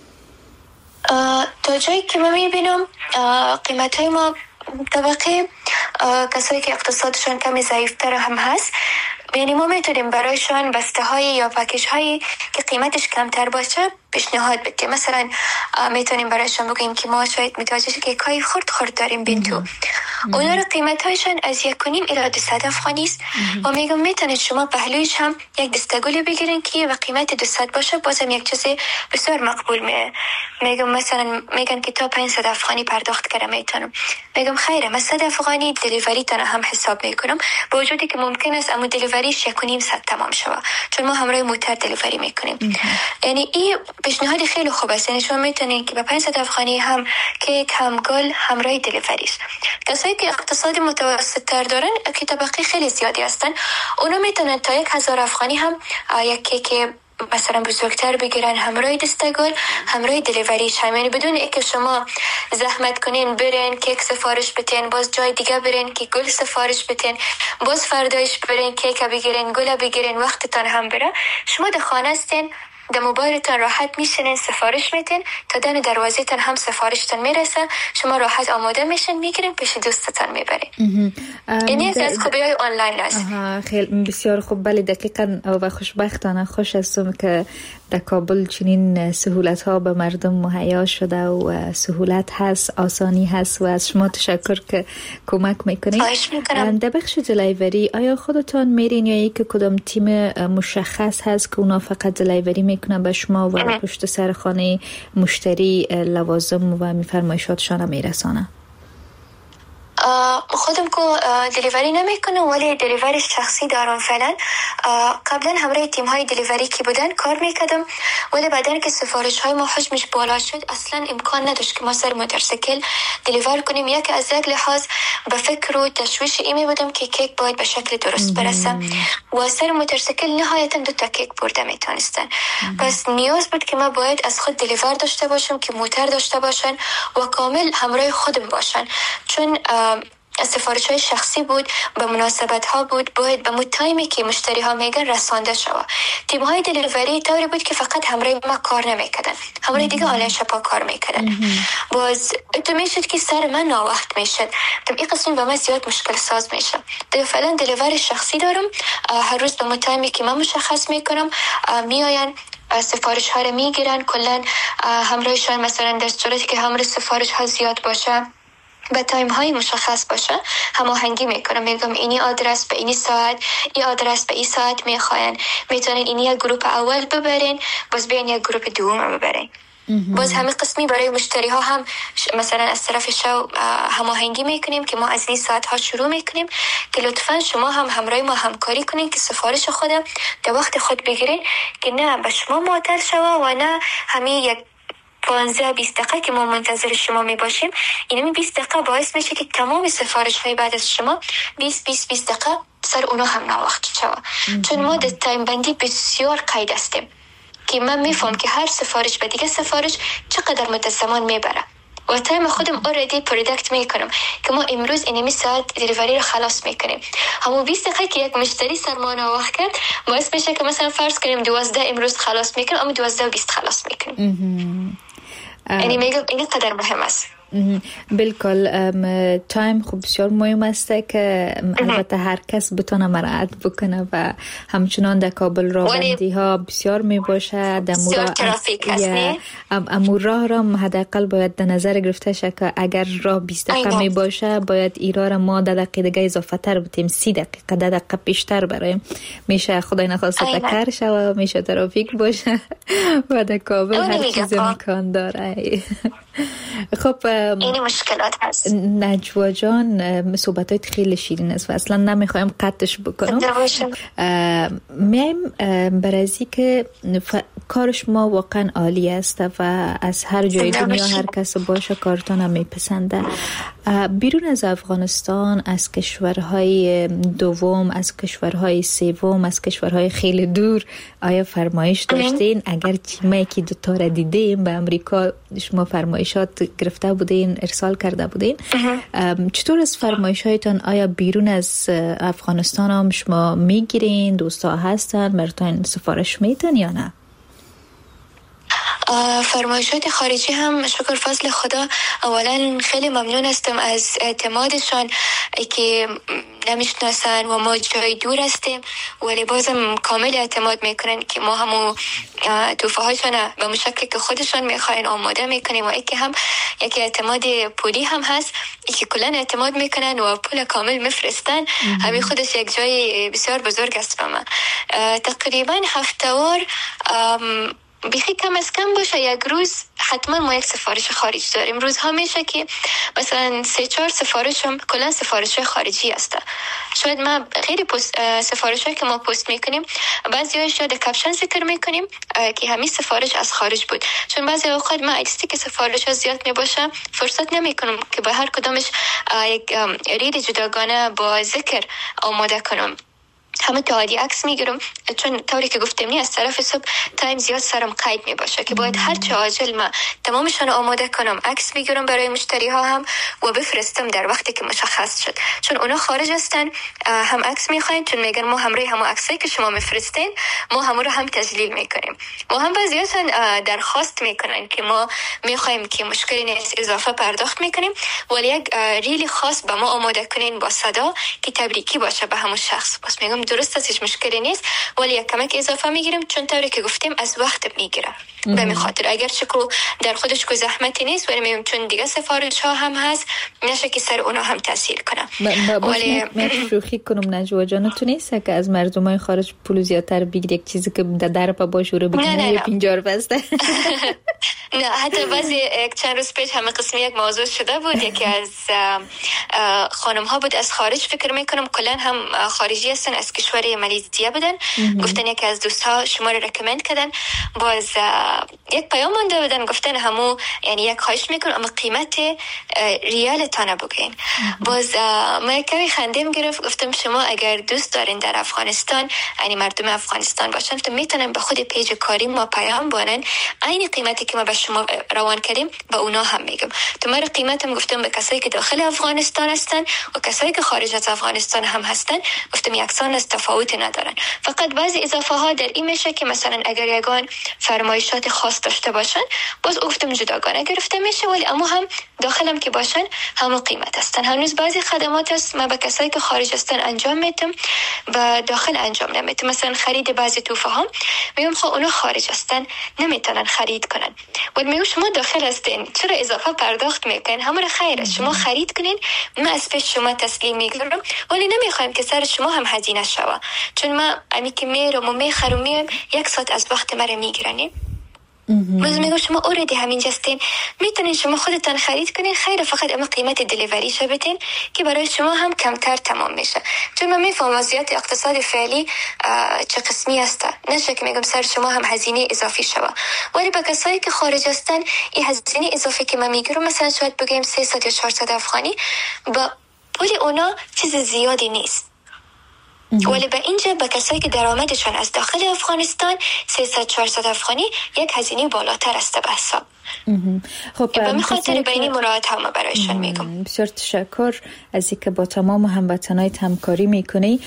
تا جایی که من میبینم قیمت های ما طبقه کسایی که اقتصادشان کمی ضعیفتر هم هست، یعنی ما میتونیم برایشان بسته های یا پکیج هایی که قیمتش کمتر باشه پیشنهاد بدیم. مثلا میتونیم برایشان بگیم که ما شاید متوجه که کای خرد خرد داریم بینتو، اونا رو قیمت هایشان از یک کنیم الی دویست افغانی است و میگم میتونید شما پهلویش هم یک دستگلی بگیرین که و قیمت دویست باشه، بازم یک چیز بسیار مقبول میه. میگم مثلا میگن که تا پانصد افغانی پرداخت کنم، میتونم میگم خیره من صد افغانی دلیوری تن هم حساب میکنم، با وجودی که ممکن است اما دلیوریش یک و نیم ساعت تمام شود چون ما همراه موتر دلیوری میکنیم. یعنی این پیشنهاد خیلی خوب است، یعنی شما میتونید که با پانصد افغانی هم کیک هم گل همراه دلیوریش. کسایی که اقتصاد متوسط تر دارن که طبقه خیلی زیادی هستن، اونا میتونن تا یک هزار افغانی هم یک کیک مثلا بزرگتر بگیرن همراه دستگل همراه دلیوریش هم، یعنی بدون اینکه شما زحمت کنین برین کیک سفارش بتین، باز جای دیگه برین که گل سفارش بتین، باز فردایش برین کیک بگیرین گل بگیرین، وقتتان هم بره. شما در خانه هستین، در موبایلتان راحت میشنین سفارش میتین، تا دم دروازه تان هم سفارشتان میرسه، شما راحت آماده میشین میگیرین پیش دوستتان میبرین. این از از خوبی های آنلاین است. خیلی بسیار خوب. بله دقیقاً و خوشبختانه خوش هستم که در کابل چنین سهولت ها به مردم مهیا شده و سهولت هست، آسانی هست و از شما تشکر که کمک میکنید. خواهش میکنم. در بخش دلیوری آیا خودتان میرین یا یک کدام تیم مشخص هست که اونا فقط دلیوری میکنن به شما و پشت سر خانه مشتری لوازم و میفرمایشاتشان میرسانه؟ خودم که دلیوری نمیکنم ولی دلیوری شخصی دارم فعلا. قبلا همراه تیم های دلیوری که بودن کار میکردم، ولی بعدن که سفارش های ما حجمش بالا شد اصلا امکان نداشت که ما سر موتورسیکل دلیور کنیم. یک از یک لحاظ به فکر و تشویش ایمی بودم که کیک باید به شکل درست برسه و سر موتورسیکل نهایتا دو تا کیک برده میتونستن. پس نیاز بود که ما باید از خود دلیور داشته باشم که موتور داشته باشن و کامل همراه خودم باشن، چون سفارش های شخصی بود، به مناسبت ها بود، باید به مود تایمی که مشتری ها میگن رسانده شود. تیم های دلیوری طوری بود که فقط همراه ما کار نمیکردن، همراه دیگه آنلاین شپا کار میکردن. باز تو میشد که سر من ناوقت میشد، تو این قسم به من زیاد مشکل ساز میشه. تو فعلا دلیوری شخصی دارم، هر روز به مود تایمی که من مشخص میکنم میآین سفارش ها رو میگیرن، کلا همراهشان مثلا در صورتی که همراه سفارش ها زیاد باشه به تایم های مشخص باشه هماهنگی میکنم، میگم اینی آدرس به اینی ساعت، این آدرس به این ساعت میخواین، میتونین اینی یک گروپ اول ببرین باز بیاین یک گروپ دوم ببرین. باز همه قسمی برای مشتری ها هم مثلا از طرف شو هماهنگی میکنیم که ما از این ساعت ها شروع میکنیم که لطفا شما هم همراه ما همکاری کنین که سفارش خودم در وقت خود بگیرین که نه به شما معطل شوه و نه همین یک پانزده بیست دقیقه که ما منتظر شما می باشیم. اینمی بیست دقیقه باعث میشه که تمام سفارش های بعد از شما بیست بیست بیست دقیقه سر اونا هم ناوقت شوه، چون ما در تایم بندی بسیار قید هستیم که من میفهم که هر سفارش به دیگه سفارش چقدر مدت زمان میبره. و تایم خودم اوردی پروداکت میکنم که ما امروز اینمی ساعت دلیوری رو خلاص میکنیم. همون بیست دقیقه که یک مشتری سرمان آواه کرد باعث میشه که مثلا فرض کنیم دوازده امروز خلاص میکنیم اما دوازده و بیست خلاص میکنیم. یعنی میگم این قدر مهم است. بالکل تایم خوب بسیار مهم است که البته هر کس بتونه مراعات بکنه و همچنان در کابل راهبندی ها بسیار می باشه. در مورد ترافیک هست نه امور راه را حداقل باید در نظر گرفته شه که اگر راه بیست دقیقه می باشه باید ایرا را ما ده دقیقه دیگه اضافه تر بتیم، سی دقیقه ده دقیقه بیشتر برایم. میشه خدای نخواسته تکر شه و میشه ترافیک باشه و در کابل هر چیز امکان داره. خب این مشکلات هست. نجوا جان صحبتات خیلی شیرین است و اصلا نمیخوایم قطعش بکنم. میایم برازی که ف... کارش ما واقعا عالی است و از هر جای دنیا هر کس باشه کارتون هم میپسنده. بیرون از افغانستان، از کشورهای دوم، از کشورهای سوم، از کشورهای خیلی دور آیا فرمایش داشتین؟ اگر چیمه که دوتا را دیدیم به امریکا شما فرمایشات گرفته بودین، ارسال کرده بودین، چطور از فرمایش هایتان آیا بیرون از افغانستان هم شما میگیرین؟ دوستا هستن براتون سفارش میتن یا نه؟ فرمایشات خارجی هم شکر فضل خدا اولا خیلی ممنون هستم از اعتمادشان که نمیشناسن و ما جای دور هستیم ولی بازم کامل اعتماد میکنن که ما همو توفه هایشان به مشکل که خودشان میخواین آماده میکنیم و ایکی هم یکی اعتماد پولی هم هست که کلن اعتماد میکنن و پول کامل میفرستن. همین خودش یک جای بسیار بزرگ است به من. تقریبا هفته‌وار بیخی کم از کم باشه یک روز حتما ما یک سفارش خارجی داریم. روزها میشه که مثلا سه چهار سفارش هم کلا سفارش خارجی هسته. شاید ما خیلی پست سفارش هایی که ما پست میکنیم بعضی هایش در کپشن ذکر میکنیم که همین سفارش از خارج بود، چون بعضی اوقات ما ایستی که سفارش ها زیاد میباشه فرصت نمیکنم که به هر کدامش یک ریل جداگانه با ذکر آماده کنم. همه تعادی عکس میگیرم چون طوری که گفتم نی از طرف صبح تایم زیاد سرم قید می باشه که باید هر چه عاجل ما تمامشون آماده کنم، عکس میگیرم برای مشتری ها هم و بفرستم در وقتی که مشخص شد، چون اونا خارج هستن هم عکس میخواین، چون میگن ما همراه هم عکسایی که شما میفرستین ما هم رو هم تسجیل میکنیم و هم بعضیاتون درخواست میکنن که ما میخوایم که مشکلی نیست اضافه پرداخت میکنیم ولی یک ریلی خاص به ما آماده کنین با صدا که تبریکی باشه به همون شخص. بس میگم درست است، هیچ مشکلی نیست ولی یک کمک اضافه میگیریم چون طوری که گفتیم از وقت میگیره. به می خاطر اگر چکو در خودش کو زحمتی نیست ولی میگم چون دیگه سفارش ها هم هست نشه که سر اونا هم تاثیر کنه. ولی من شوخی کنم نجوا جان تو نیست که از مردمای خارج پول زیادتر بگیری یک چیزی که در در پا باشوره بگیره پنجاه بسته. نه حتی بعضی یک چند روز پیش همه قسمی یک موضوع شده بود، یکی از خانم ها بود از خارج فکر میکنم کلن هم خارجی هستن از کشور مالزی بودن، گفتن یکی از دوستها شما رو رکمند کردن، باز یک پیام مونده بودن گفتن همو یعنی یک خواهش میکنم اما قیمت ریال تانه بگین. باز ما کمی خندیم گرفت، گفتم شما اگر دوست دارین در افغانستان یعنی مردم افغانستان باشن تو میتونن به خود پیج کاری ما پیام بانن عین قیمتی که ما به شما روان کردیم به اونا هم میگم. تو ما قیمتم گفتم به کسایی که داخل افغانستان هستن و کسایی که خارج از افغانستان هم هستن گفتم یکسان است، تفاوتی ندارن، فقط بعضی اضافه ها در این میشه که مثلا اگر یگان فرمایشات خاص داشته باشن باز گفتم جداگانه گرفته میشه ولی اما هم داخلم که باشن همون قیمت هستن. هنوز بعضی خدمات هست ما به کسایی که خارج هستن انجام میدم و داخل انجام نمیدم. مثلا خرید بعضی توفه ها میگم خب اونا خارج هستن نمیتونن خرید کنن ولی میگم شما داخل هستین چرا اضافه پرداخت میکنین؟ همون خیره شما خرید کنین ما از پیش شما تسلیم میگیرم ولی نمیخوایم که سر شما هم هزینه شوه، چون ما امی که میرم و میخرم میام یک ساعت از وقت مرا میگیرنیم. باز میگم شما اوردی همینجا هستین میتونین شما خودتان خرید کنین خیره، فقط اما قیمت دلیوری شو بدین که برای شما هم کمتر تمام میشه، چون من میفهم وضعیت اقتصاد فعلی چه قسمی هسته، نشه که میگم سر شما هم هزینه اضافی شوه ولی با کسایی که خارج هستن این هزینه اضافی که من میگیرم مثلا شاید بگیم سیصد یا چهارصد افغانی با ولی اونا چیز زیادی نیست. ولی به اینجا به کسایی که درآمدشان از داخل افغانستان سیصد چهارصد افغانی یک هزینه بالاتر است به حساب. خب به خاطر بین مراعات هم برایشان میگم. بسیار تشکر از اینکه با تمام هموطنایت همکاری میکنی.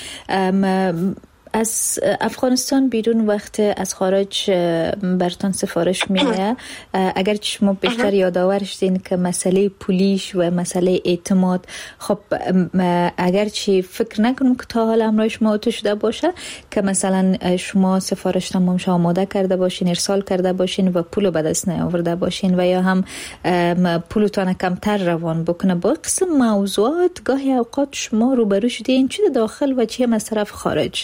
از افغانستان بیرون وقت از خارج برتان سفارش میره، اگر شما بیشتر یادآور شدین که مسئله پولیش و مسئله اعتماد، خب اگر چی فکر نکنم که تا حالا همراه شما تو شده باشه که مثلا شما سفارش تمام شما آماده کرده باشین، ارسال کرده باشین و پول به دست نیاورده باشین و یا هم پولتان کمتر روان بکنه. با قسم موضوعات گاهی اوقات شما روبرو شدین چه داخل و چه از طرف خارج؟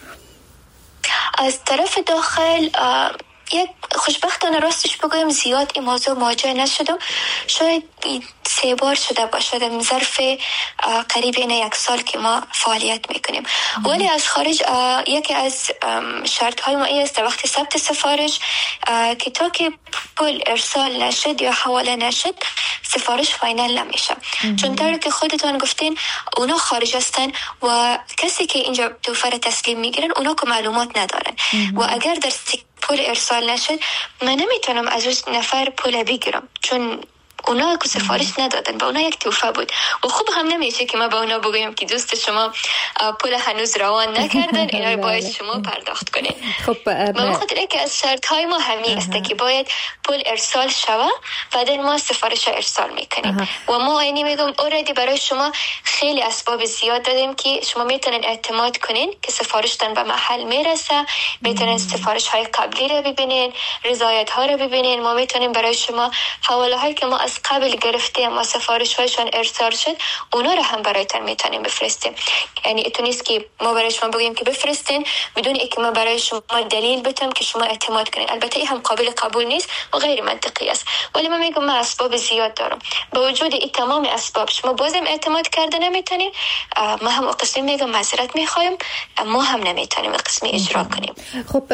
از طرف داخل یک خوشبختانه راستش بگویم زیاد این موضوع مواجه نشدم. شاید سه بار شده باشه در ظرف قریب این یک سال که ما فعالیت میکنیم. ولی از خارج یکی از شرط های ما این است در وقت ثبت سفارش که تا که پول ارسال نشد یا حواله نشد سفارش فاینال نمیشه، چون طوری که خودتان گفتین اونا خارج هستن و کسی که اینجا توفر تسلیم میگیرن اونا که معلومات ندارن و اگر در پول ارسال نشد من نمیتونم از اون نفر پول بگیرم، چون اونا که سفارش ندادن، با اونا یک توفه بود و خوب هم نمیشه که ما با اونا بگویم که دوست شما پول هنوز روان نکردن، اینا رو باید شما پرداخت کنین. خب به خاطر که از شرط های ما همین است که باید پول ارسال شود بعد ما سفارش ارسال میکنیم و ما اینی میگم اوردی برای شما خیلی اسباب زیاد دادیم که شما میتونین اعتماد کنین که سفارشتان به محل میرسه، میتونین سفارش های قبلی رو ببینین، رضایت ها رو ببینین. ما میتونیم برای شما حواله هایی که ما از قبل گرفتیم ما سفارش هایشان ارسال شد اونا رو هم برایتان میتونیم بفرستیم. یعنی اتو نیست که ما برای شما بگیم که بفرستین بدون اینکه ما برای شما دلیل بتم که شما اعتماد کنین. البته این هم قابل قبول نیست و غیر منطقی است، ولی من میگم من اسباب زیاد دارم. با وجود این تمام اسباب شما بازم اعتماد کرده نمیتونین، ما هم قسمی میگم معذرت میخوایم، ما هم نمیتونیم قسمی اجرا کنیم. خب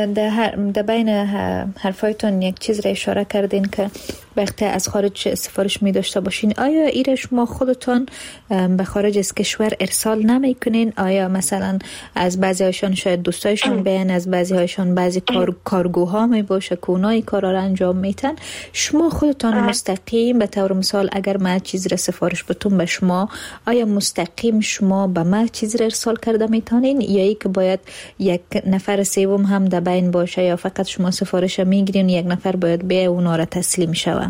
در بین حرفایتون یک چیز را اشاره کردین که وقتی از خارج سفارش می داشته باشین، آیا ایره شما خودتان به خارج از کشور ارسال نمی کنین؟ آیا مثلا از بعضی هایشان شاید دوستایشان بیان، از بعضی هایشان بعضی کار، کارگوها می باشه که اونایی کارا را انجام میتن، شما خودتان مستقیم به طور مثال اگر ما چیز را سفارش بتون به شما، آیا مستقیم شما به ما چیز را ارسال کرده میتونین یا ای که باید یک نفر سوم هم در بین باشه یا فقط شما سفارش میگیرین یک نفر باید به اونا را تسلیم شود؟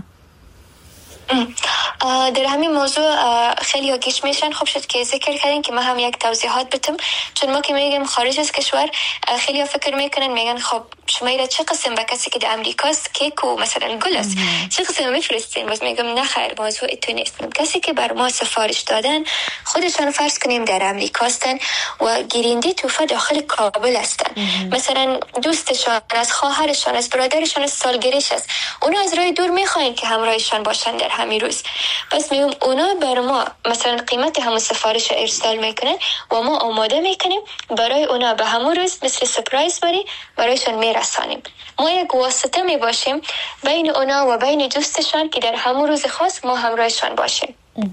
در همین موضوع خیلی ها گیش میشن. خوب شد که ذکر کردین که ما هم یک توضیحات بتم، چون ما که میگیم خارج از کشور خیلی ها فکر میکنن میگن خب شما ایره چه قسم به کسی که در امریکاست کیک و مثلا گل است چه قسم میفرستین؟ باز میگم نه خیر، موضوع اتو نیست. کسی که بر ما سفارش دادن خودشان فرض کنیم در امریکاستن و گیرنده توفه داخل کابل هستن، مثلا دوستشان از خواهرشان از برادرشان از سالگریش است، اونا از راه دور میخواین که همراهشان باشن در همین روز. پس میگم اونا بر ما مثلا قیمت همون سفارش ارسال میکنن و ما آماده میکنیم برای اونا به همون روز مثل سپرایز بری برایشان میرسانیم. ما یک واسطه میباشیم بین اونا و بین دوستشان که در همون روز خاص ما همراهشان باشیم.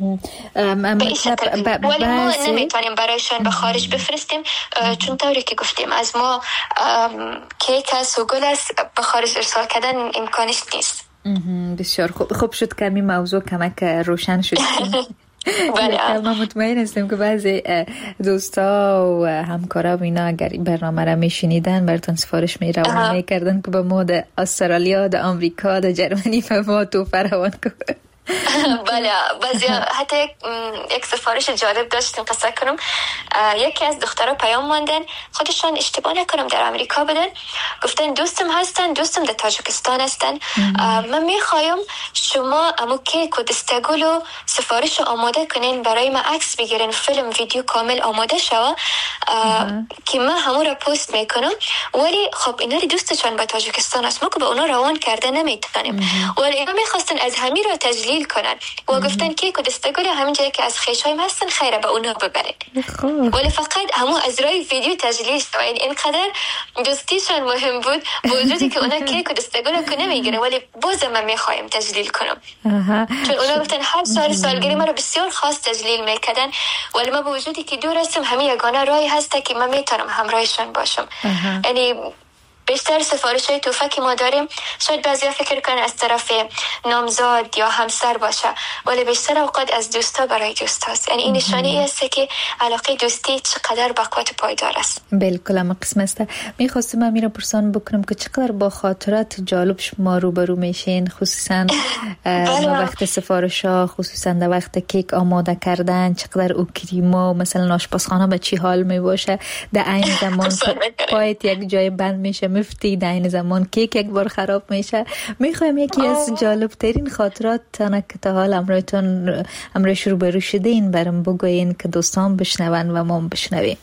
ولی ما نمیتونیم برایشان به خارج بفرستیم، چون طوری که گفتیم از ما کیک است و گل است به خارج ارسال کردن امکانش نیست. بسیار خوب. خوب شد که این موضوع کمک روشن شد. بله ما مطمئن هستیم که بعضی دوستا و همکارا و اینا اگر این برنامه را میشنیدن براتون سفارش می روان میکردن که به ما در استرالیا، در آمریکا، در جرمنی به ما توفه روان کنن. بله بعضی حتی یک سفارش جالب داشتیم قصه کنم. یکی از دخترها پیام ماندن خودشان اشتباه نکنم در امریکا بدن، گفتن دوستم هستن، دوستم در تاجیکستان هستن، من میخوایم شما امو کیک و دستگل و سفارش آماده کنین برای ما عکس بگیرین، فیلم ویدیو کامل آماده شوه که من همون را پست میکنم. ولی خب اینا دوستشان به تاجیکستان است، ما که به اونا روان کرده نمیتونیم، ولی اینا میخواستن از همین را تجلیل تجلیل کنن و گفتن کیک و دستگل همین جایی که از خیشایم هستن خیره به اونها ببرن، ولی فقط همون از روی ویدیو تجلیل شد. این اینقدر دوستیشان مهم بود با وجودی که اونا کیک و دستگل کنه میگیرن، ولی بازم من میخوایم تجلیل کنم. چون اونا گفتن هر سال سالگیری ما رو بسیار خاص تجلیل میکردن، ولی ما با وجودی که دور هستم همین یگانه راهی هسته که من میتونم همراهشان باشم. یعنی بیشتر سفارش های توفه که ما داریم شاید بعضی فکر کنن از طرف نامزاد یا همسر باشه، ولی بیشتر اوقات از دوستا برای دوست هست. یعنی این نشانه است که علاقه دوستی چقدر بقوت پایدار است. بالکل هم قسم است. میخواستم امیر پرسان بکنم که چقدر با خاطرات جالب شما روبرو میشین، خصوصا وقت سفارش ها، خصوصا در وقت کیک آماده کردن، چقدر او کریما مثلا آشپزخانه به چی حال می باشه، در این زمان پایت یک جای بند میشه مفتی، در این زمان کیک یک بار خراب میشه. میخوایم یکی از جالب ترین خاطرات تانه که تا حال امرایتون امرایش رو برو شده این برم بگوین که دوستان بشنون و ما بشنویم.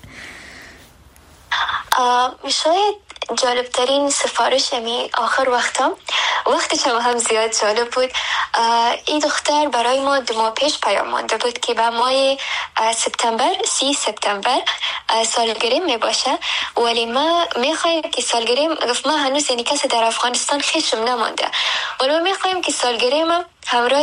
شاید جالب ترین سفارش امی آخر وقتا وقتش هم, هم زیاد جالب بود. این دختر برای ما دو ماه پیش پیام مانده بود که به ماه سپتامبر سی سپتامبر سالگریم می باشه، ولی ما می خواهیم که سالگریم گفت ما هنوز یعنی کسی در افغانستان خیشم نمانده، ولی ما می خواهیم که سالگریم همراه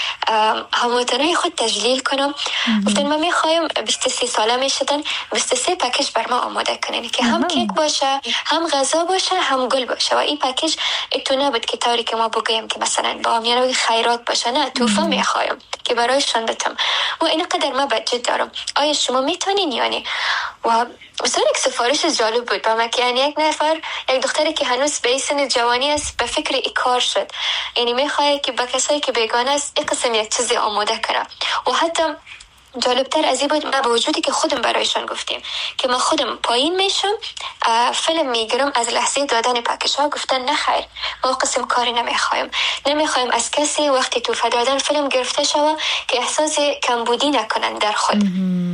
هموطنای خود تجلیل کنم. گفتن ما می خواهیم بیست و سه ساله می شدن، بیست و سه پکیج بر ما آماده کنین که هم کیک باشه، هم غذا باشه، هم گل باشه. و این پکیج اتو نبود که طوری که ما بگویم که مثلا با میانه خیرات باشه، نه، توفه می خواهیم که برایشان بتم. و اینقدر ما بجد دارم، آیا شما میتونین؟ یعنی و مثلا یک سفارش جالب بود با ما که یعنی یک نفر، یک دختری که هنوز به سن جوانی است به فکر ای کار شد، یعنی میخواد که با کسایی که بیگانه است این قسم یک چیزی آماده کنه. و حتی جالبتر از این بود ما با وجودی که خودم برایشان گفتیم که ما خودم پایین میشم فیلم میگیرم از لحظه دادن پکیج ها، گفتن نه خیر، ما قسم کاری نمیخوایم نمیخوایم از کسی وقتی توفه دادن فیلم گرفته شوه که احساس کمبودی نکنن در خود.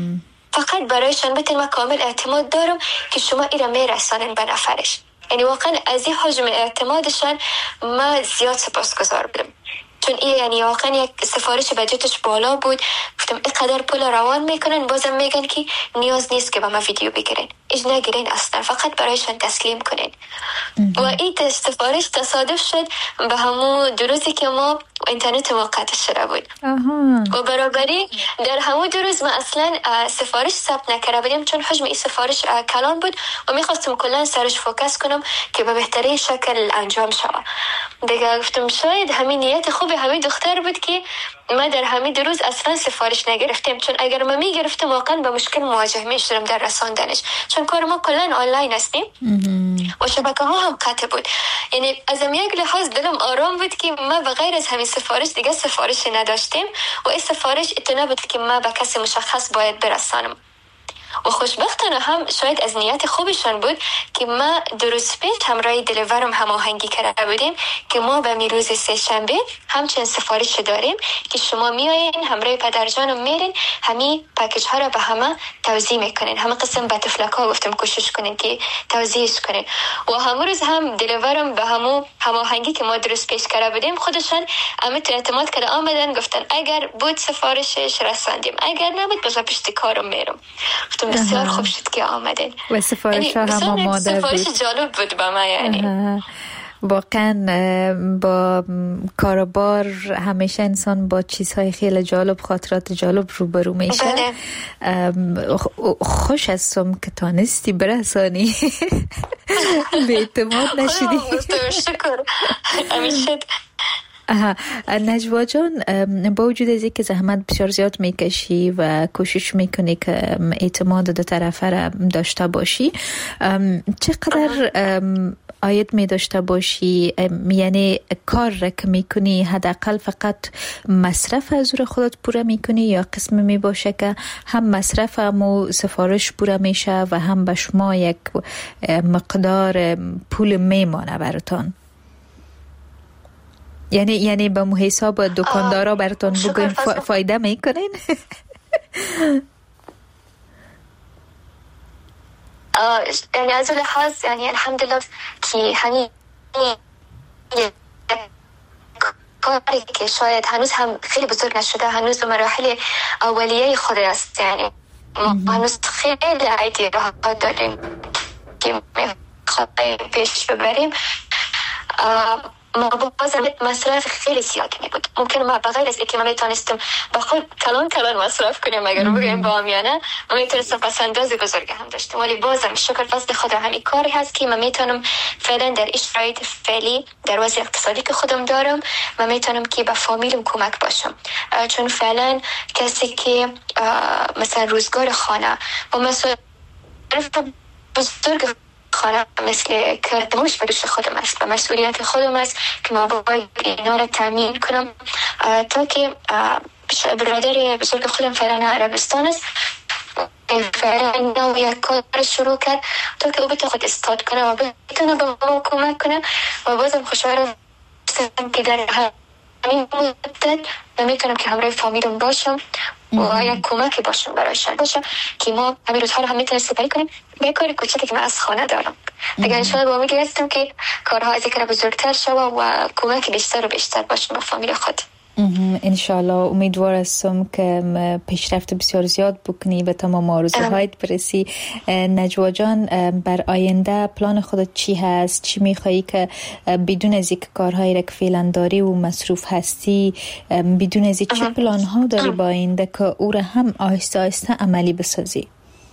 فقط برایشان بتن ما کامل اعتماد دارم که شما ایره میرسانن به نفرش. یعنی واقعا از این حجم اعتمادشان ما زیاد سپاسگزار بودم، چون این یعنی واقعا یک سفارش بجتش بالا بود. گفتم اینقدر پول روان میکنن بازم میگن که نیاز نیست که با ما ویدیو بگیرین، ایش نگیرین اصلا، فقط برایشان تسلیم کنین. و این سفارش تصادف شد به همون دو روزی که ما اینترنت ما قطع شده بود. و برابری در همون دو روز ما اصلا سفارش ثبت نکرده بودیم، چون حجم این سفارش کلان بود و میخواستم کلا سرش فوکس کنم که به بهترین شکل انجام شود. دیگه گفتم شاید همین نیت خوب همین دختر بود که ما در همین دو روز اصلا سفارش نگرفتیم، چون اگر ما میگرفتم واقعا با مشکل مواجه میشدم در رساندنش، چون کار ما کلا آنلاین هستیم و شبکه ها هم قطع بود. یعنی از یک لحاظ دلم آرام بود که ما بغیر از همین سفارش دیگه سفارشی نداشتیم و این سفارش اتنا بود که ما به کسی مشخص باید برسانم. و خوشبختانه هم شاید از نیت خوبشان بود که ما دو روز پیش همراه دلیورم هماهنگی کرده بودیم که ما به میروز سه شنبه همچنین سفارش داریم که شما میایین همراه پدرجانم میرین همین پکیج ها را به همه توزیع میکنین، همه قسم به تفلک ها گفتم کوشش کنین که توزیعش کنین. و همون روز هم دلیورم به همون هماهنگی که ما درست پیش کرده بودیم خودشان امت اعتماد کرده آمدن، گفتن اگر بود سفارشش رساندیم، اگر نبود بذار پشت کارم میرم. بسیار خوب شد که آمدین و سفارش ها هم آماده بود. سفارش جالب بود با من. یعنی واقعا با کاروبار همیشه انسان با چیزهای خیلی جالب، خاطرات جالب روبرو میشه. خوش هستم که تانستی برسانی، به اعتماد نشدی. شکر همیشه. آها، نجوا جان، با وجود از اینکه زحمت بسیار زیاد میکشی و کوشش میکنی که اعتماد دو طرفه را داشته باشی، چقدر عاید می داشته باشی؟ یعنی کار را که میکنی حداقل فقط مصرف از روی خودت پوره میکنی یا قسم می باشه که هم مصرف هم سفارش پوره میشه و هم به شما یک مقدار پول میمانه براتان؟ یعنی یعنی به مو حساب دکاندارا براتون بگویم فا فایده میکنین؟ یعنی از اون لحاظ یعنی الحمدلله که همین کاری که شاید هنوز هم خیلی بزرگ نشده، هنوز به مراحل اولیه خود است. یعنی ما هنوز خیلی ایده ها داریم که میخوایم پیش ببریم. ما بازم مصرف خیلی زیاد می بود. ممکن ما بغیر از اینکه ما میتونستیم با خود کلان کلان مصرف کنیم، اگر بگیم با آمیانه ما میتونستیم پس اندازی بزرگ هم داشتیم، ولی بازم شکر فضل خدا همین کاری هست که من میتونم فعلا در این شرایط فعلی در وضع اقتصادی که خودم دارم من میتونم که به فامیلم کمک باشم، چون فعلا کسی که مثلا روزگار خانه و مصرف بزرگ خانه مثل کردموش به دوش خودم است و مسئولیت خودم است که ما باید اینا را تامین کنم تا که برادر بزرگ خودم فعلا عربستان است، فعلا اینا یک کار شروع کرد تا که او بتونه خود استاد کنه و بتونه به ما کمک کنه و بازم خوشحالم که در همین مدت من میتونم که همراه فامیلم باشم و یک کمکی باشم برایشان باشم که ما همین روزها رو هم میتونیم سپری کنیم به کار کوچکی که من از خانه دارم. اگر انشاءالله با امیدی هستم که کارها از اینکه بزرگتر شود و کمک بیشتر و بیشتر باشم به فامیل خود. انشالله امیدوار هستم که پیشرفت بسیار زیاد بکنی به تمام آرزوهایت برسی. نجوا جان، بر آینده پلان خودت چی هست؟ چی میخوایی که بدون از اینکه کارهایی را که فعلا داری و مصروف هستی، بدون از این چه پلان ها داری با آینده که او را هم آهسته آهسته عملی بسازی؟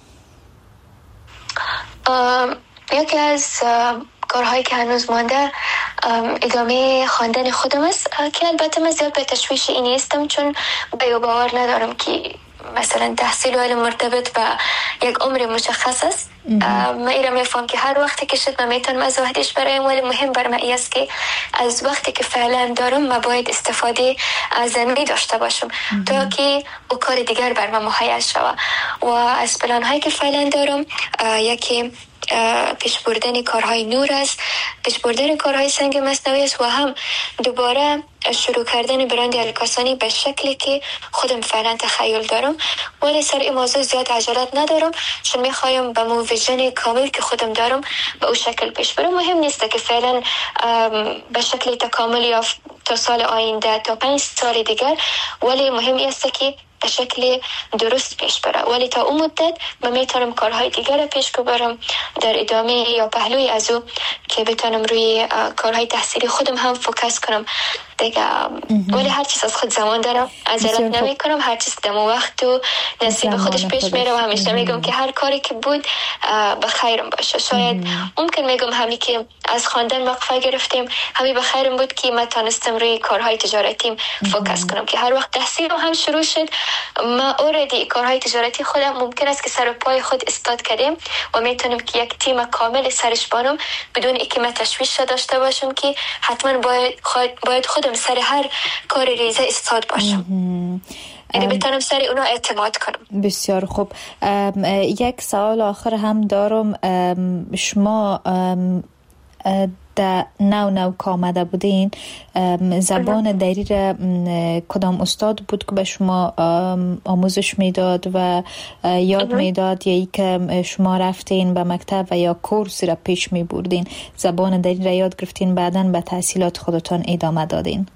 یکی از کارهایی که هنوز مانده ادامه خواندن خودم است که البته من زیاد به تشویش این نیستم، چون به باور ندارم که مثلا تحصیل و علم مرتبط با یک عمر مشخص است. من ایرا میفهم که هر وقتی که شد من میتونم از وحدش برایم، ولی مهم بر من است که از وقتی که فعلا دارم من باید استفاده عظیمی داشته باشم تا که او کار دیگر بر من مهیا شود. و از پلان هایی که فعلا دارم یکی پیش بردن کارهای نور است، پیش بردن کارهای سنگ مصنوعی است و هم دوباره شروع کردن برند الکاسانی به شکلی که خودم فعلا تخیل دارم، ولی سر این موضوع زیاد عجلت ندارم، چون میخوایم به مو ویژن کامل که خودم دارم به او شکل پیش برم. مهم نیست که فعلا به شکل تکامل یا تا سال آینده تا پنج سال دیگر، ولی مهم است که به شکل درست پیش بره، ولی تا اون مدت من میتونم کارهای دیگر رو پیش ببرم در ادامه یا پهلوی از او که بتونم روی کارهای تحصیلی خودم هم فوکس کنم دیگه. ولی هر چیز از خود زمان دارم، عجلت نمی کنم، هر چیز دم وقت و نصیب خودش پیش میره و همیشه میگم که هر کاری که بود به خیرم باشه. شاید ممکن میگم همی که از خواندن وقفه گرفتیم همی به خیرم بود که من تانستم روی کارهای تجارتیم فوکس کنم که هر وقت تحصیل هم شروع شد ما اوردی کارهای تجارتی خودم ممکن است که سر و پای خود استاد کردیم و میتونم که یک تیم کامل سرش بانم بدون اینکه من تشویش داشته باشم که حتما باید باید خودم سر هر کار ریزه استاد باشم، یعنی بتونم سر اونا اعتماد کنم. بسیار خوب. یک سوال آخر هم دارم. شما در نو نو که آمده بودین زبان دری را کدام استاد بود که به شما آموزش میداد و یاد میداد، یا ای که شما رفتین به مکتب و یا کورس را پیش می بردین زبان دری را یاد گرفتین بعداً به تحصیلات خودتان ادامه دادین؟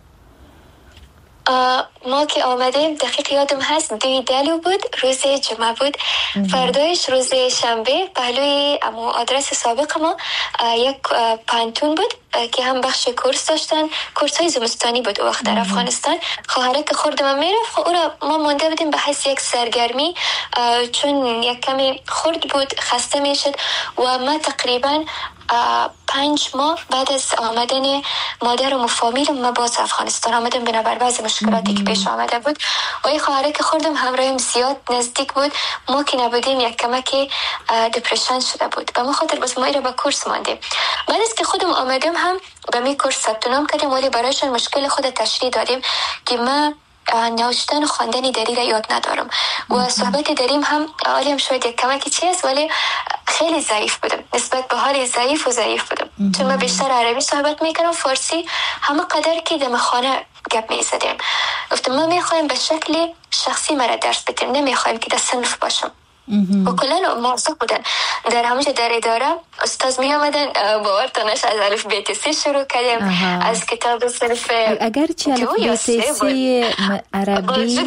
ما که آمدیم دقیق یادم هست دوی دلو بود، روز جمعه بود. فردایش روز شنبه پهلوی اما آدرس سابق ما یک پانتون بود که هم بخش کورس داشتن، کورس های زمستانی بود وقت در افغانستان. خواهره که خوردم میرفت او را ما مونده بودیم به حیث یک سرگرمی، چون یک کمی خورد بود خسته میشد و ما تقریبا پنج ماه بعد از آمدن مادر و فامیلم ما باز افغانستان آمدم بنابر بعض مشکلاتی که پیش آمده بود و این خواهره که خوردم همراهیم زیاد نزدیک بود، ما که نبودیم یک کمکی دپرشن شده بود به ما خاطر باز ما ایره با کورس ماندیم. بعد از که خودم آمدم هم به می کورس ثبت نام کردیم، ولی برایشان مشکل خود تشریح دادیم که ما نوشتن و خواندن دری را یاد ندارم و صحبت دریم هم عالیم شاید یک کمکی چیست، ولی خیلی ضعیف بودم نسبت به حال ضعیف و ضعیف بودم، چون من بیشتر عربی صحبت میکنم، فارسی همه قدر که دم خانه گپ میزدیم. گفتم ما میخوایم به شکل شخصی مرا درس بدیم، نمیخوایم که در صنف باشم. و کلا موافق بودن. در همونجا در اداره استاد می آمدن باورتانش از الف ب ت س شروع کردیم. آها. از کتاب صرف اگرچه الف ب ت س عربی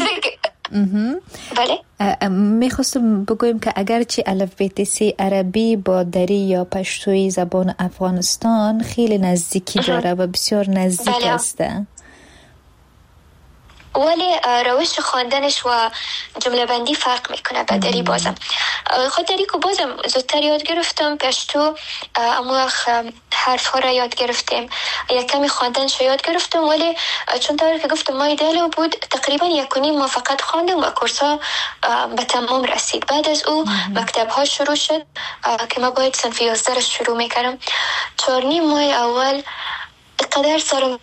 بله میخواستم بگویم که اگرچه الف ب ت س عربی با دری یا پشتوی زبان افغانستان خیلی نزدیکی داره و بسیار نزدیک بله. است، ولی روش خواندنش و جمله بندی فرق میکنه با دری. بازم خود دری که بازم زودتر یاد گرفتم، پشتو اما حرف ها را یاد گرفتیم، یک کمی خواندنش یاد گرفتم، ولی چون طوری که گفتم ما ایده‌لو بود تقریبا یک و نیم ما فقط خواندم و کورس ها به تمام رسید. بعد از او مکتب ها شروع شد که ما باید صنف یازده را شروع میکردم. چهار نیم ماه اول قدر سرم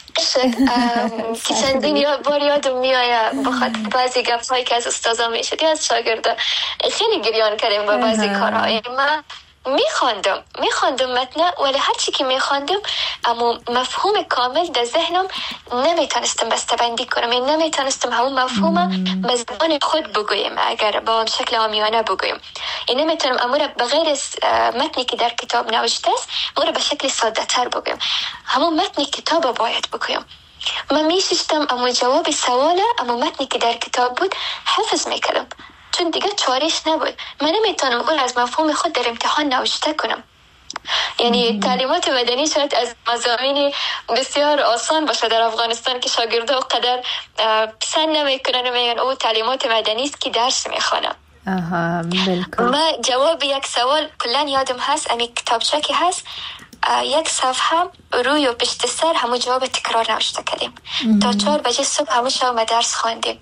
که چندین یا بار یادم میآید بخاطر بعضی گپ‌هایی که از استادا میشد یا از شاگردا خیلی گریان کردیم با بعضی کارها. من میخواندم میخواندم متن، ولی هر چی که میخواندم اما مفهوم کامل در ذهنم نمیتونستم بسته‌بندی کنم، یعنی نمیتونستم همون مفهوم به زبان خود بگویم. اگر با شکل عامیانه بگویم این نمیتونم امور بغیر از متنی که در کتاب نوشته است امور به شکل ساده تر بگویم، همون متن کتاب باید بگویم. من میشستم اما جواب سوال اما متنی که در کتاب بود حفظ میکردم، چون دیگه چارش نبود. من نمیتونم اون از مفهوم خود در امتحان نوشته کنم. یعنی تعلیمات مدنی شاید از مضامین بسیار آسان باشه در افغانستان که شاگردا قدر پسند نمیکنن و میگن او تعلیمات مدنی است که درس میخوانم. آها بالکل. ما جواب یک سوال کلا یادم هست، امی کتابچه که هست یک صفحه روی و پشت سر همون جواب تکرار نوشته کردیم تا چهار بجه صبح همون شب درس خواندیم،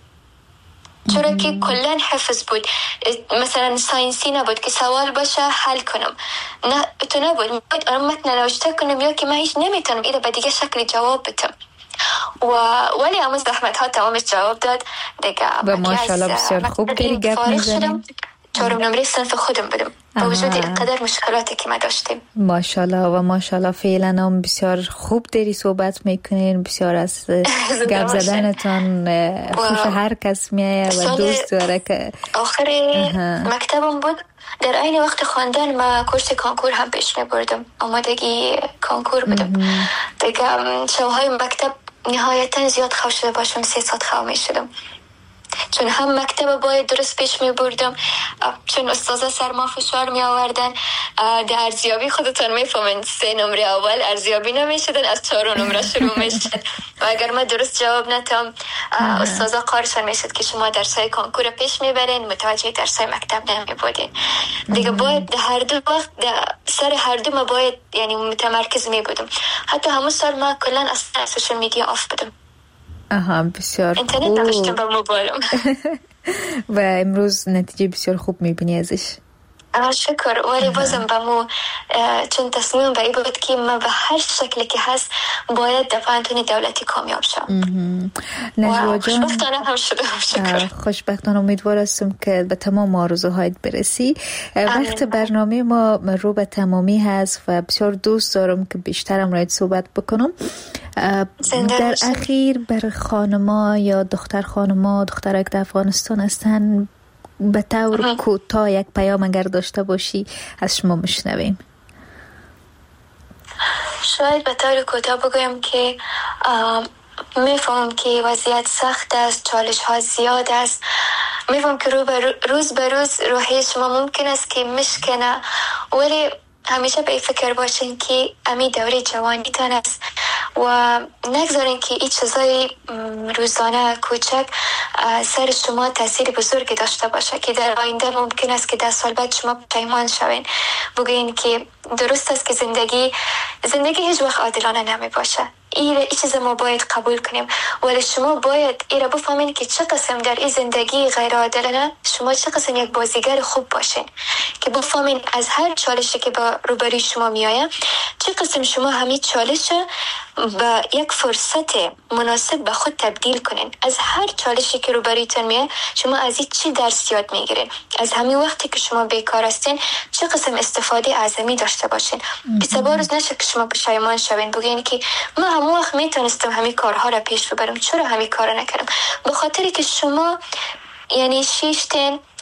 چرا که کلن حفظ بود. مثلا ساینسی نبود که سوال باشه حل کنم، نه تو نبود باید متن نوشته کنم یا که من هیچ نمیتونم ایره به دیگه شکل جواب بدم. و ولی همون زحمت ها تمامش جواب داد دیگه. و ماشاءالله بسیار خوب داری گپ میزنیم. چهارم نمره صنف خودم بدم با وجود اینقدر مشکلاتی که ما داشتیم. ماشاءالله و ماشاءالله فعلا هم بسیار خوب داری صحبت میکنین، بسیار از گپ زدنتان خوش هر کس میایه و دوست داره. که آخر مکتبم بود در این وقت خواندن ما کورس کانکور هم پیش میبردم، آمادگی کانکور بودم دیگه. شبهای مکتب نهایتا زیاد خواب شده باشم، سه ساعت خواب میشدم چون هم مکتب باید درست پیش می بردم، چون استاذا سر ما فشار می آوردن. در ارزیابی خودتان می فهمین سه نمره اول ارزیابی نمی شدن، از چهار نمره شروع می شد و اگر ما درست جواب ندم استاذا قارشان می شد که شما درسای کانکور پیش می برین، متوجه درسای مکتب نمی بودین. دیگه باید در هر دو وقت سر هر دو ما باید یعنی متمرکز می بودم. حتی همون سال ما کلن اصلا سوشال میدیا آف بدم. آها بسیار خوب. اینترنت نداشتم با موبایلم و امروز نتیجه بسیار خوب میبینی ازش. شکر. ولی بازم با مو چون تصمیم به این بود که ما به هر شکلی که هست باید در پانتون دولتی کامیاب شم. نجوا جان خوشبختانه هم شده. شکر. خوشبختانه امیدوار هستم که به تمام آرزوهایت برسی. وقت برنامه ما رو به تمامی هست و بسیار دوست دارم که بیشترم راید صحبت بکنم. در اخیر بر خانما یا دختر خانما دخترها که در افغانستان هستن به طور کوتاه یک پیام اگر داشته باشی از شما میشنویم. شاید به طور کوتاه بگویم که میفهمم که وضعیت سخت است، چالش ها زیاد است، میفهمم که رو به روز به روز روحی شما ممکن است که مشکنه، ولی همیشه به فکر باشین که امی دوره جوانیتان است و نگذارین که این چیزای روزانه کوچک سر شما تاثیر بزرگی داشته باشه که در آینده ممکن است که ده سال بعد شما پشیمان شوین. بگوین که درست است که زندگی زندگی هیچ وقت عادلانه نمی باشه، این این چیز ما باید قبول کنیم، ولی شما باید این را بفهمین که چه قسم در این زندگی غیر عادلانه شما چه قسم یک بازیگر خوب باشین، که بفهمین از هر چالشی که با روبروی شما میآید چه قسم شما همین چالش با یک فرصت مناسب به خود تبدیل کنین. از هر چالشی که روبرویتون میاد شما از این چی درس یاد میگیرین، از همین وقتی که شما بیکار هستین چه قسم استفاده اعظمی داشته باشین. بی‌صبر روز نشه که شما پشیمان شوین بگین که ما همون وقت میتونستم همین کارها را پیش ببرم، چرا همین کارا نکردم؟ به خاطری که شما یعنی شیشتین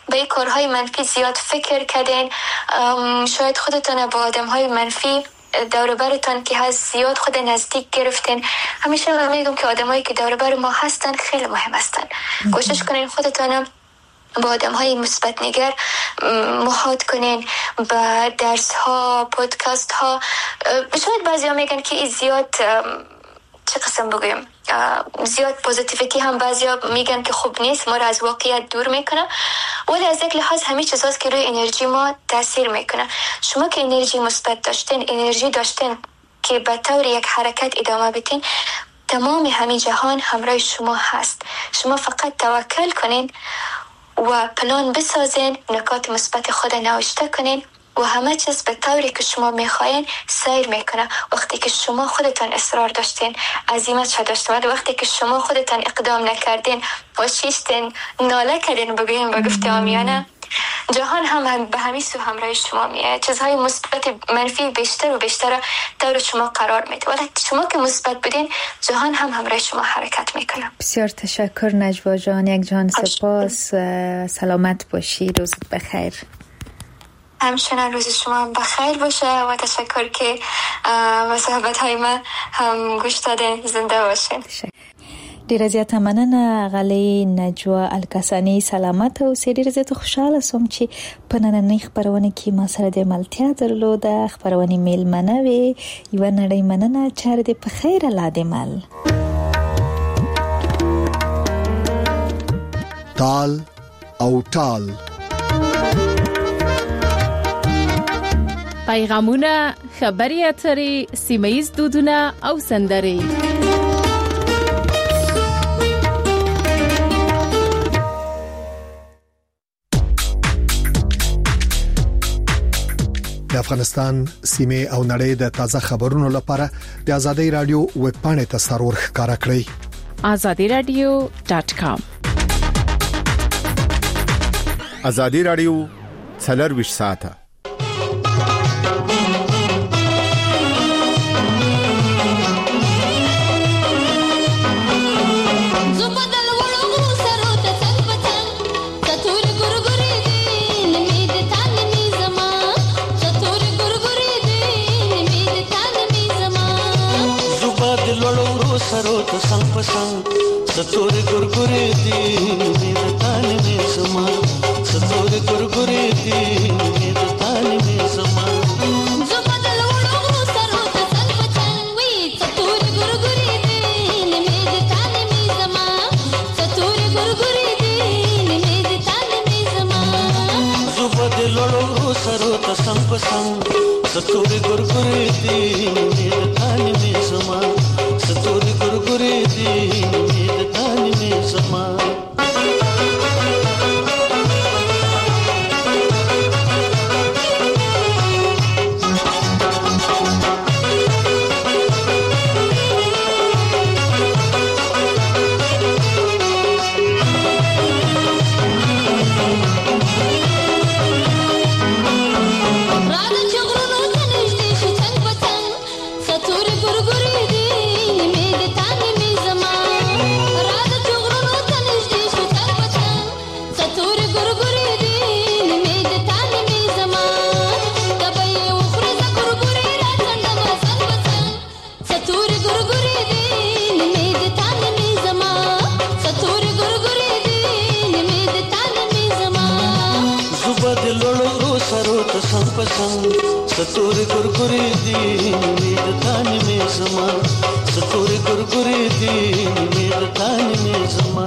به کارهای منفی زیاد فکر کردین، شاید خودتان با آدمهای منفی دور برتان که هست زیاد خود نزدیک گرفتین. همیشه من میگم که آدمایی که دور بر ما هستن خیلی مهم هستن. کوشش کنین خودتان با آدم‌های مثبت نگر محاط کنین، با درس‌ها، پادکست‌ها. شاید بعضیا میگن که این زیاد چه قسم بگویم زیاد پوزیتیویتی هم بعضیا میگن که خوب نیست، ما را از واقعیت دور میکنه، ولی از یک لحاظ همه چیزاست که روی انرژی ما تاثیر میکنه. شما که انرژی مثبت داشتین، انرژی داشتین که به طور یک حرکت ادامه بدین، تمام همین جهان همراه شما هست. شما فقط توکل کنین و پلان بسازین، نکات مثبت خود نوشته کنین و همه چیز به طوری که شما میخواین سیر میکنه. وقتی که شما خودتان اصرار داشتین، عزیمت شد داشتین، وقتی که شما خودتان اقدام نکردین و شیشتین ناله کردین بگوین با گفته آمیانه، جهان هم, هم به همین سو همراه شما میاد. چیزهای مثبت منفی بیشتر و بیشتر دور شما قرار میده، ولی شما که مثبت بدین جهان هم همراه شما حرکت میکنه. بسیار تشکر نجوا جان، یک جان سپاس. سلامت باشی، روزت بخیر. همچنان روز شما بخیر باشه و تشکر که به صحبت های من هم گوش دادین. زنده باشین. ډیره زیاته مننه غلې نجوا الکسانی. سلامت او ډیره زیاته خوشاله سوم چې په نننۍ خبرونه کې ما سره د ملتیا درلوده. خبرونه میلمنه وي، یو نړۍ مننه چاره دې په خیر الله دې مل. تال او تال پیغامونه، خبري اترې، سیمه‌ییز دودونه او سندرې. د افغانستان سیمه او نړۍ د تازه خبرونو لپاره د آزادۍ رادیو ویب پاڼې ته سرور ښکارا کړئ. آزادی رادیو ډاټ کام. آزادی رادیو څلور ویشت ساعته سرو ته څنګ په څنګ ستوري ګورګوري دي مې د تانه مې سما ستوري ګورګوري دي مې د تانه مې سما زما د لوړو سرو ته څنګ په څنګ وي ستوري ګورګوري دي مې د تانه مې سما ستوري ګورګوري دي مې د تانه مې سما زما د لوړو سرو ته څنګ په څنګ ستوري ګورګوري دي مې د تانه مې سما ستوري ګورګوري دي مې د تانه مې سما ستوري ګورګوري دي مې د تانه مې سما ستوري ګورګوري دي مې د تانه مې سما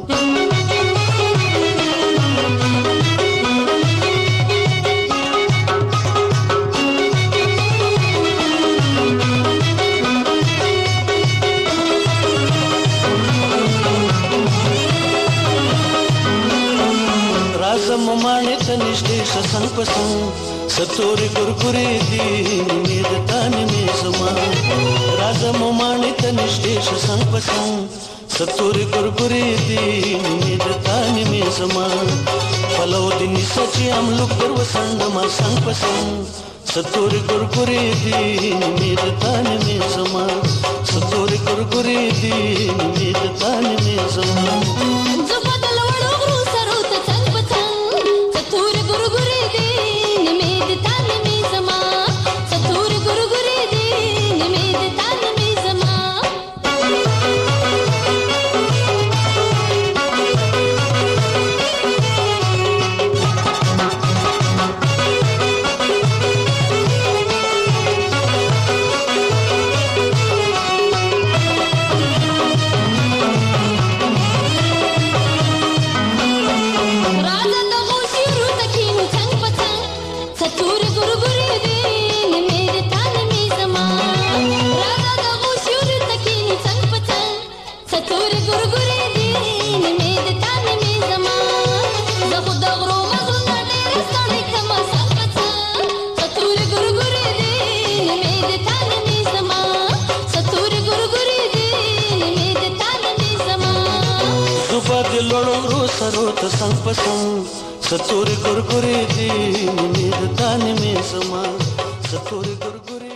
رازم مانه تنشته څنګ پسنګ ستوري ګورګوري دي مې د تانه مې سما رازم مانه تنشته څنګ پسنګ ستوري ګورګوري دي مې د تانه مې سما فلو دني سچي هم لوک در وسند ما څنګ پسنګ ستوري ګورګوري دي مې د تانه مې سما ستوري ګورګوري دي مې د تانه مې سما زبدل وړو غرو سرو ته څنګ پسنګ سرو ته څنګ په څنګ ستوري ګورګوري دي مې د تانه مې زما ستوري ګورګوري